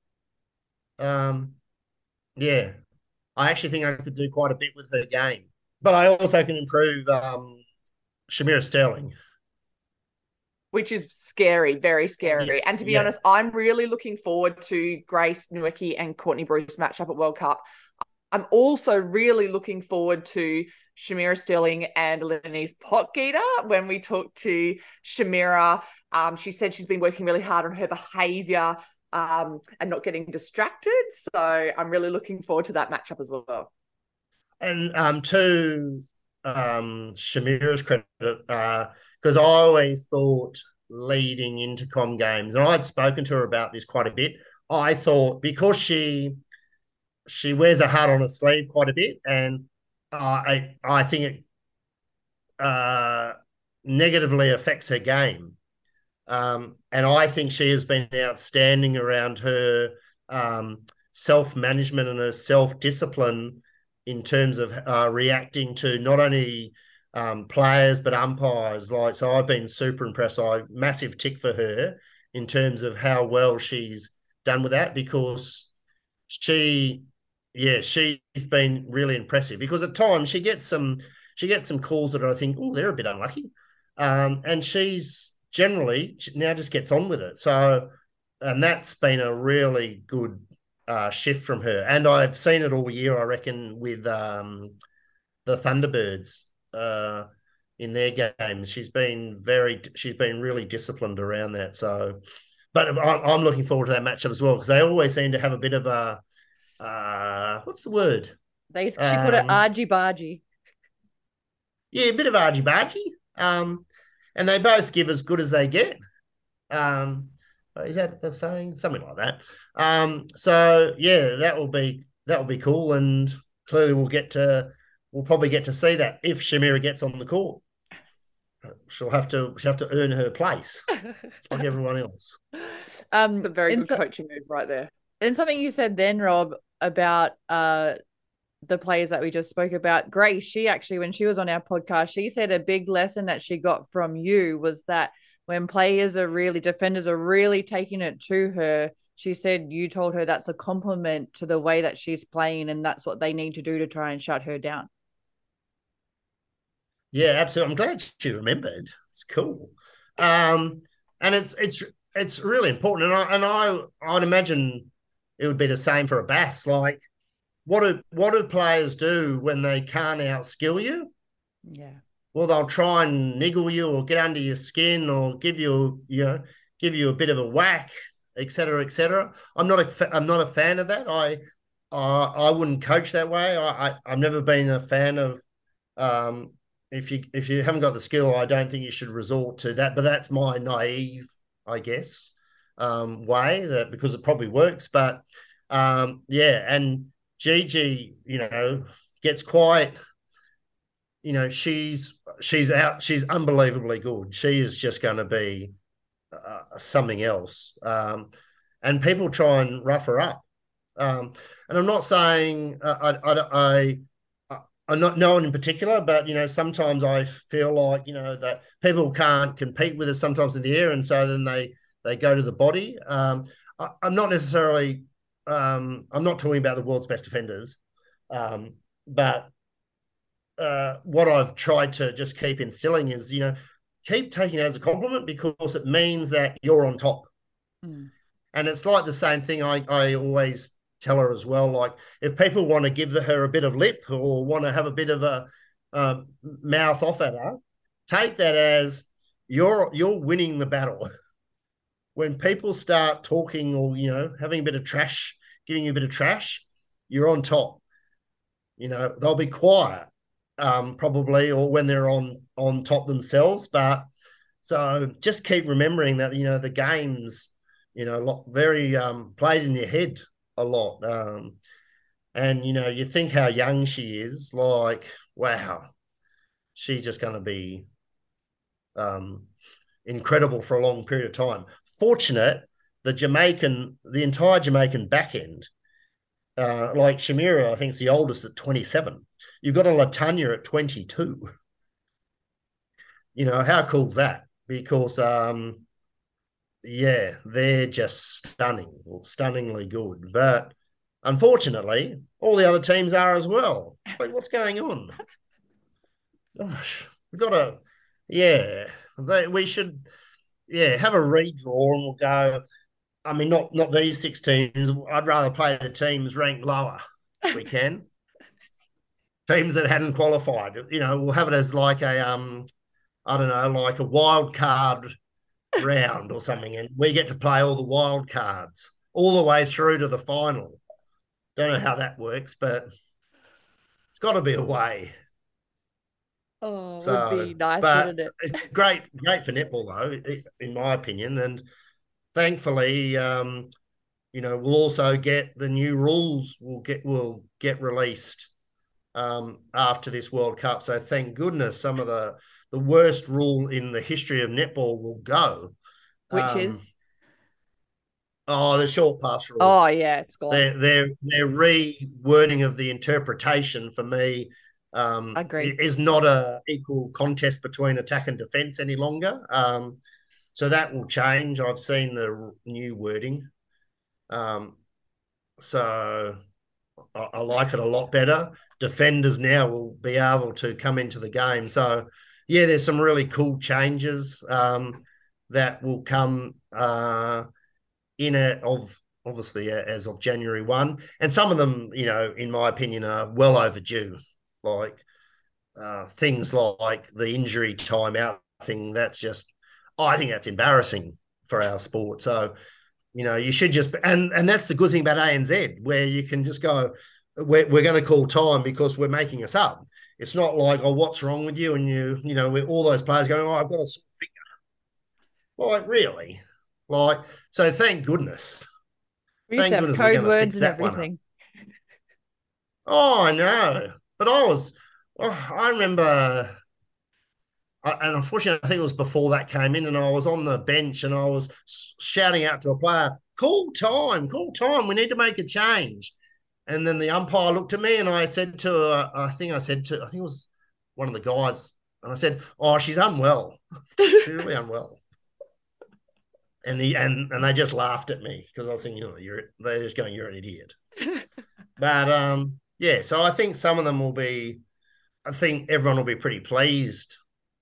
Speaker 1: Yeah, I actually think I could do quite a bit with her game, but I also can improve Shamira Sterling.
Speaker 3: Which is scary, very scary.
Speaker 1: Yeah,
Speaker 3: And to be
Speaker 1: yeah.
Speaker 3: honest, I'm really looking forward to Grace Nweki and Courtney Bruce match up at World Cup. I'm also really looking forward to Shamira Sterling and Lenise Potgieter. When we talked to Shamira, she said she's been working really hard on her behaviour and not getting distracted. So I'm really looking forward to that matchup as well.
Speaker 1: And to Shamira's credit, because I always thought leading into Com Games, and I'd spoken to her about this quite a bit, I thought because she wears her heart on her sleeve quite a bit, and I think it negatively affects her game. And I think she has been outstanding around her self-management and her self-discipline in terms of reacting to not only players but umpires. So I've been super impressed. Massive tick for her in terms of how well she's done with that, because she's been really impressive. Because at times she gets some calls that I think, oh, they're a bit unlucky, and she's generally now just gets on with it. So, and that's been a really good shift from her. And I've seen it all year, I reckon, with the Thunderbirds in their games. She's been really disciplined around that. So, but I'm looking forward to that matchup as well, because they always seem to have a bit of a what's the word?
Speaker 2: She called it argy-bargy.
Speaker 1: Yeah, a bit of argy-bargy. And they both give as good as they get. Is that the saying? Something like that. So yeah, that will be cool, and clearly we'll probably get to see that if Shamira gets on the court. She'll have to earn her place like everyone else.
Speaker 3: A very good coaching move right there.
Speaker 2: And something you said then, Rob, about the players that we just spoke about. Grace, she actually, when she was on our podcast, she said a big lesson that she got from you was that when defenders are really taking it to her, she said you told her that's a compliment to the way that she's playing, and that's what they need to do to try and shut her down.
Speaker 1: Yeah, absolutely. I'm glad she remembered. It's cool. And it's really important. And I'd imagine it would be the same for a Bass. Like, what do players do when they can't outskill you?
Speaker 2: Yeah.
Speaker 1: Well, they'll try and niggle you or get under your skin or give you a bit of a whack, et cetera, et cetera. I'm not a fan of that. I wouldn't coach that way. I've never been a fan of if you haven't got the skill, I don't think you should resort to that. But that's my naive, I guess, way, that because it probably works. But and Gigi, gets quite, she's unbelievably good. She is just going to be something else. And people try and rough her up. And I'm not saying I'm not no one in particular, but sometimes I feel like that people can't compete with us sometimes in the air, and so then they go to the body. I'm not necessarily. I'm not talking about the world's best defenders, but what I've tried to just keep instilling is keep taking it as a compliment, because it means that you're on top.
Speaker 2: Mm.
Speaker 1: And it's like the same thing I always tell her as well. Like, if people want to give her a bit of lip or want to have a bit of a mouth off at her, take that as you're winning the battle. When people start talking or, having a bit of trash, giving you a bit of trash, you're on top. They'll be quiet, probably, or when they're on top themselves. But so just keep remembering that, the game's, very played in your head a lot. And, you think how young she is, like, wow, she's just going to be incredible for a long period of time. Fortunate, the entire Jamaican back end, like Shamira, I think is the oldest at 27. You've got a Latanya at 22. How cool's that? Because, they're just stunningly good. But unfortunately, all the other teams are as well. Like, what's going on? Gosh, we've got to, we should, have a redraw and we'll go. I mean, not these 6 teams. I'd rather play the teams ranked lower if we can. Teams that hadn't qualified. We'll have it as like a, I don't know, like a wild card round or something, and we get to play all the wild cards all the way through to the final. Don't know how that works, but it's got to be a way.
Speaker 2: Oh, it would be nice, wouldn't it?
Speaker 1: Great for netball though, in my opinion, and thankfully, we'll also get the new rules. Will get released after this World Cup. So thank goodness, some of the worst rule in the history of netball will go.
Speaker 2: Which is?
Speaker 1: The short pass rule.
Speaker 2: Oh yeah, it's gone.
Speaker 1: Their rewording of the interpretation for me
Speaker 2: Agreed.
Speaker 1: is not a equal contest between attack and defence any longer. So that will change. I've seen the new wording. So I like it a lot better. Defenders now will be able to come into the game. So, there's some really cool changes that will come obviously as of January 1. And some of them, in my opinion, are well overdue. Like things like the injury timeout thing, I think that's embarrassing for our sport. So, you should just, and that's the good thing about ANZ, where you can just go, we're going to call time because we're making a sub. It's not like, oh, what's wrong with you? And with all those players going, oh, I've got a sore finger. Like, really? Like, so thank goodness.
Speaker 2: We used to have code words and everything.
Speaker 1: Oh, I know. But I remember, and unfortunately, I think it was before that came in, and I was on the bench and I was shouting out to a player, call time, we need to make a change. And then the umpire looked at me and I said to, I think it was one of the guys, and I said, oh, she's unwell. She's really unwell. And they just laughed at me because I was thinking, they're just going, you're an idiot. But, so I think some of them will be, I think everyone will be pretty pleased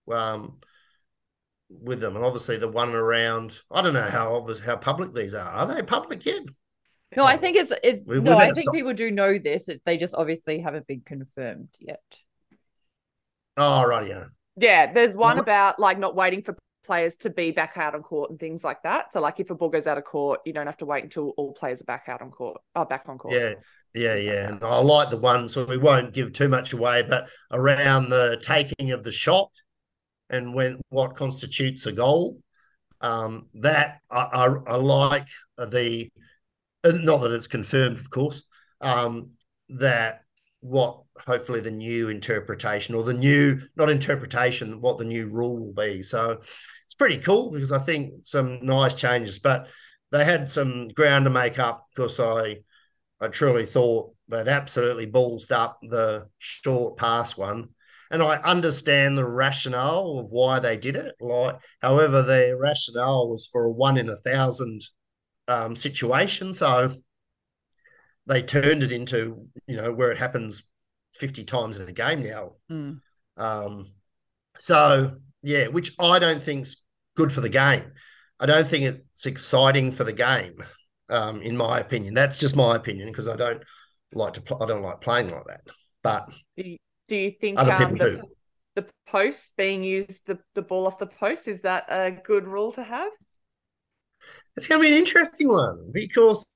Speaker 1: with them. And obviously the one around, I don't know how public these are. Are they public yet?
Speaker 2: No, I think it's I think people do know this. They just obviously haven't been confirmed yet.
Speaker 1: Oh, right, yeah.
Speaker 3: Yeah, there's one about like not waiting for players to be back out on court and things like that. So like if a ball goes out of court, you don't have to wait until all players are back on court. Yeah.
Speaker 1: And I like the one, so we won't give too much away, but around the taking of the shot and what constitutes a goal. That I like the, not that it's confirmed, of course, that what hopefully the new interpretation or the new, not interpretation, what the new rule will be. So it's pretty cool because I think some nice changes, but they had some ground to make up because I truly thought they'd absolutely ballsed up the short pass one. And I understand the rationale of why they did it. However, their rationale was for a 1 in 1,000 situation. So they turned it into, where it happens 50 times in a game now. Which I don't think's good for the game. I don't think it's exciting for the game, in my opinion. That's just my opinion because I don't like playing like that. But
Speaker 3: Do you think
Speaker 1: Other people do.
Speaker 3: the post being used, the ball off the post, is that a good rule to have?
Speaker 1: It's going to be an interesting one because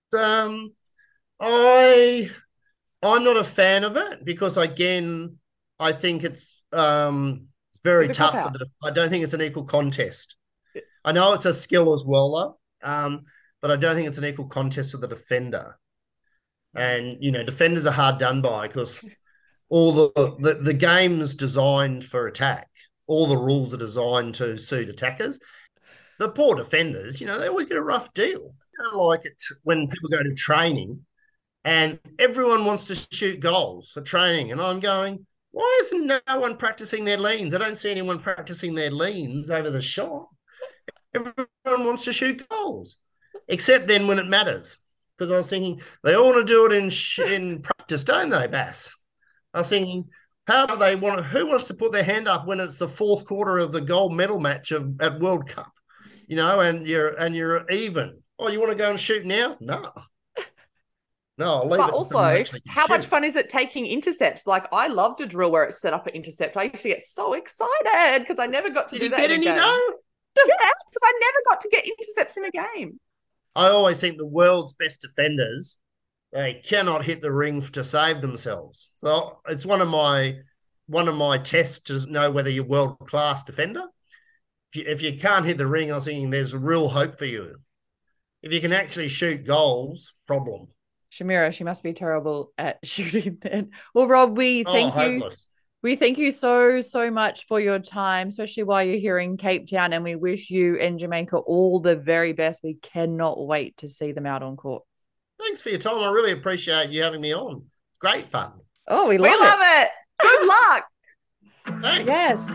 Speaker 1: I I'm not a fan of it because again I think it's very
Speaker 3: It's a cop
Speaker 1: tough for
Speaker 3: out.
Speaker 1: I don't think it's an equal contest. I know it's a skill as well, though, but I don't think it's an equal contest for the defender. And defenders are hard done by because all the game's designed for attack. All the rules are designed to suit attackers. The poor defenders, they always get a rough deal. I don't like it when people go to training and everyone wants to shoot goals for training. And I'm going, why isn't no one practicing their leans? I don't see anyone practicing their leans over the shot. Everyone wants to shoot goals, except then when it matters. Because I was thinking, they all want to do it in practice, don't they, Bass? I was thinking, who wants to put their hand up when it's the fourth quarter of the gold medal match at World Cup, and you're even. Oh, you want to go and shoot now? No. No, I'll leave
Speaker 3: But
Speaker 1: it to someone who
Speaker 3: also,
Speaker 1: actually can
Speaker 3: how much
Speaker 1: shoot.
Speaker 3: fun is it taking intercepts? Like, I loved a drill where it's set up at intercept. I used to get so excited because I never got to
Speaker 1: Did
Speaker 3: do
Speaker 1: you
Speaker 3: that
Speaker 1: get
Speaker 3: in a
Speaker 1: any
Speaker 3: game.
Speaker 1: though?
Speaker 3: Yeah, because I never got to get intercepts in a game.
Speaker 1: I always think the world's best defenders, they cannot hit the ring to save themselves. So it's one of my tests to know whether you're world class defender. If you can't hit the ring, I was thinking there's real hope for you. If you can actually shoot goals, problem.
Speaker 2: Shamira, she must be terrible at shooting then. Well, Rob, we thank you.
Speaker 1: Hopeless.
Speaker 2: We thank you so, so much for your time, especially while you're here in Cape Town, and we wish you and Jamaica all the very best. We cannot wait to see them out on court.
Speaker 1: Thanks for your time. I really appreciate you having me on. Great fun.
Speaker 2: Oh, we
Speaker 3: We
Speaker 2: love
Speaker 3: love it. Good luck.
Speaker 1: Thanks.
Speaker 2: Yes.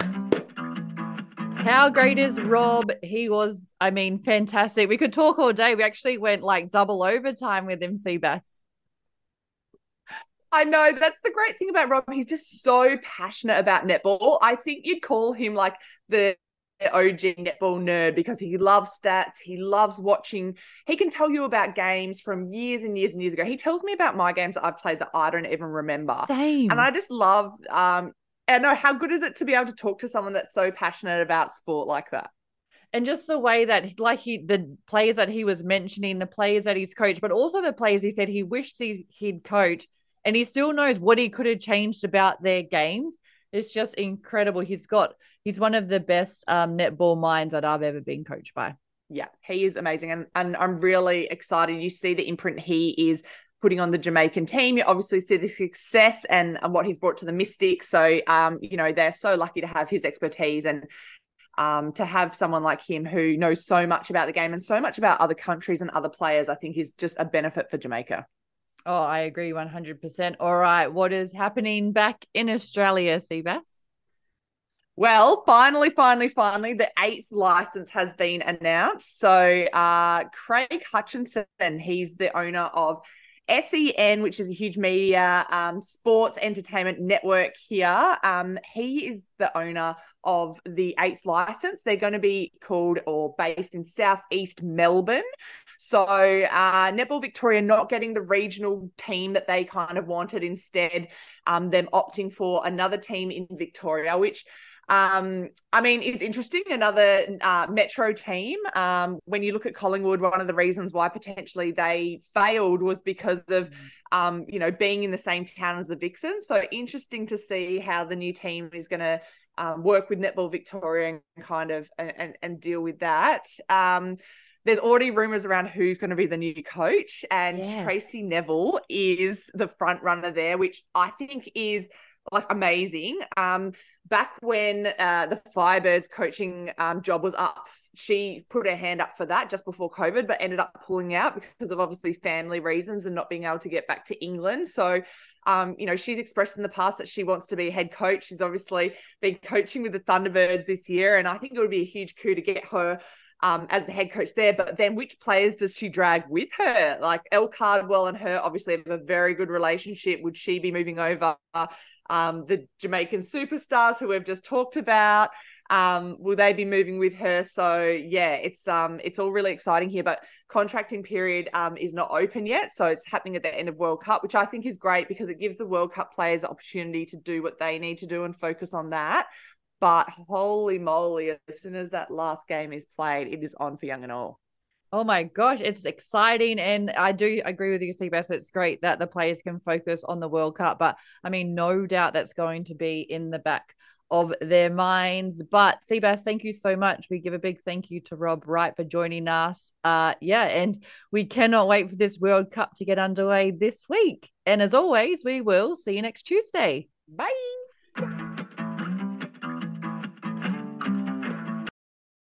Speaker 2: How great is Rob? He was, fantastic. We could talk all day. We actually went like double overtime with him, Seabass.
Speaker 3: I know, that's the great thing about Rob. He's just so passionate about netball. I think you'd call him like the OG netball nerd because he loves stats. He loves watching. He can tell you about games from years and years and years ago. He tells me about my games that I've played that I don't even remember.
Speaker 2: Same.
Speaker 3: And I just love, I know, how good is it to be able to talk to someone that's so passionate about sport like that?
Speaker 2: And just the way that, like, the players that he was mentioning, the players that he's coached, but also the players he said he wished he'd coach, and he still knows what he could have changed about their games. It's just incredible. He's one of the best netball minds that I've ever been coached by.
Speaker 3: Yeah, he is amazing. And I'm really excited. You see the imprint he is putting on the Jamaican team. You obviously see the success and what he's brought to the Mystics. So, they're so lucky to have his expertise and to have someone like him who knows so much about the game and so much about other countries and other players, I think is just a benefit for Jamaica.
Speaker 2: Oh, I agree 100%. All right. What is happening back in Australia, Seabass?
Speaker 3: Well, finally, the 8th license has been announced. So Craig Hutchinson, he's the owner of SEN, which is a huge media sports entertainment network here. He is the owner of the 8th license. They're going to be called or based in Southeast Melbourne. So Netball Victoria not getting the regional team that they kind of wanted, instead them opting for another team in Victoria, which is interesting. Another metro team. When you look at Collingwood, one of the reasons why potentially they failed was because of, being in the same town as the Vixens. So interesting to see how the new team is going to work with Netball Victoria and kind of and deal with that. There's already rumours around who's going to be the new coach, and yes, Tracy Neville is the front runner there, which I think is like amazing. Back when the Firebirds coaching job was up, she put her hand up for that just before COVID, but ended up pulling out because of obviously family reasons and not being able to get back to England. So, she's expressed in the past that she wants to be a head coach. She's obviously been coaching with the Thunderbirds this year, and I think it would be a huge coup to get her as the head coach there. But then which players does she drag with her? Like Elle Cardwell and her obviously have a very good relationship. Would she be moving over the Jamaican superstars who we've just talked about? Will they be moving with her? So yeah, it's all really exciting here. But contracting period is not open yet, so it's happening at the end of World Cup, which I think is great because it gives the World Cup players the opportunity to do what they need to do and focus on that. But holy moly, as soon as that last game is played, it is on for young and all.
Speaker 2: Oh my gosh, it's exciting. And I do agree with you, Seabass. It's great that the players can focus on the World Cup. But I mean, no doubt that's going to be in the back of their minds. But Seabass, thank you so much. We give a big thank you to Rob Wright for joining us. And we cannot wait for this World Cup to get underway this week. And as always, we will see you next Tuesday.
Speaker 3: Bye.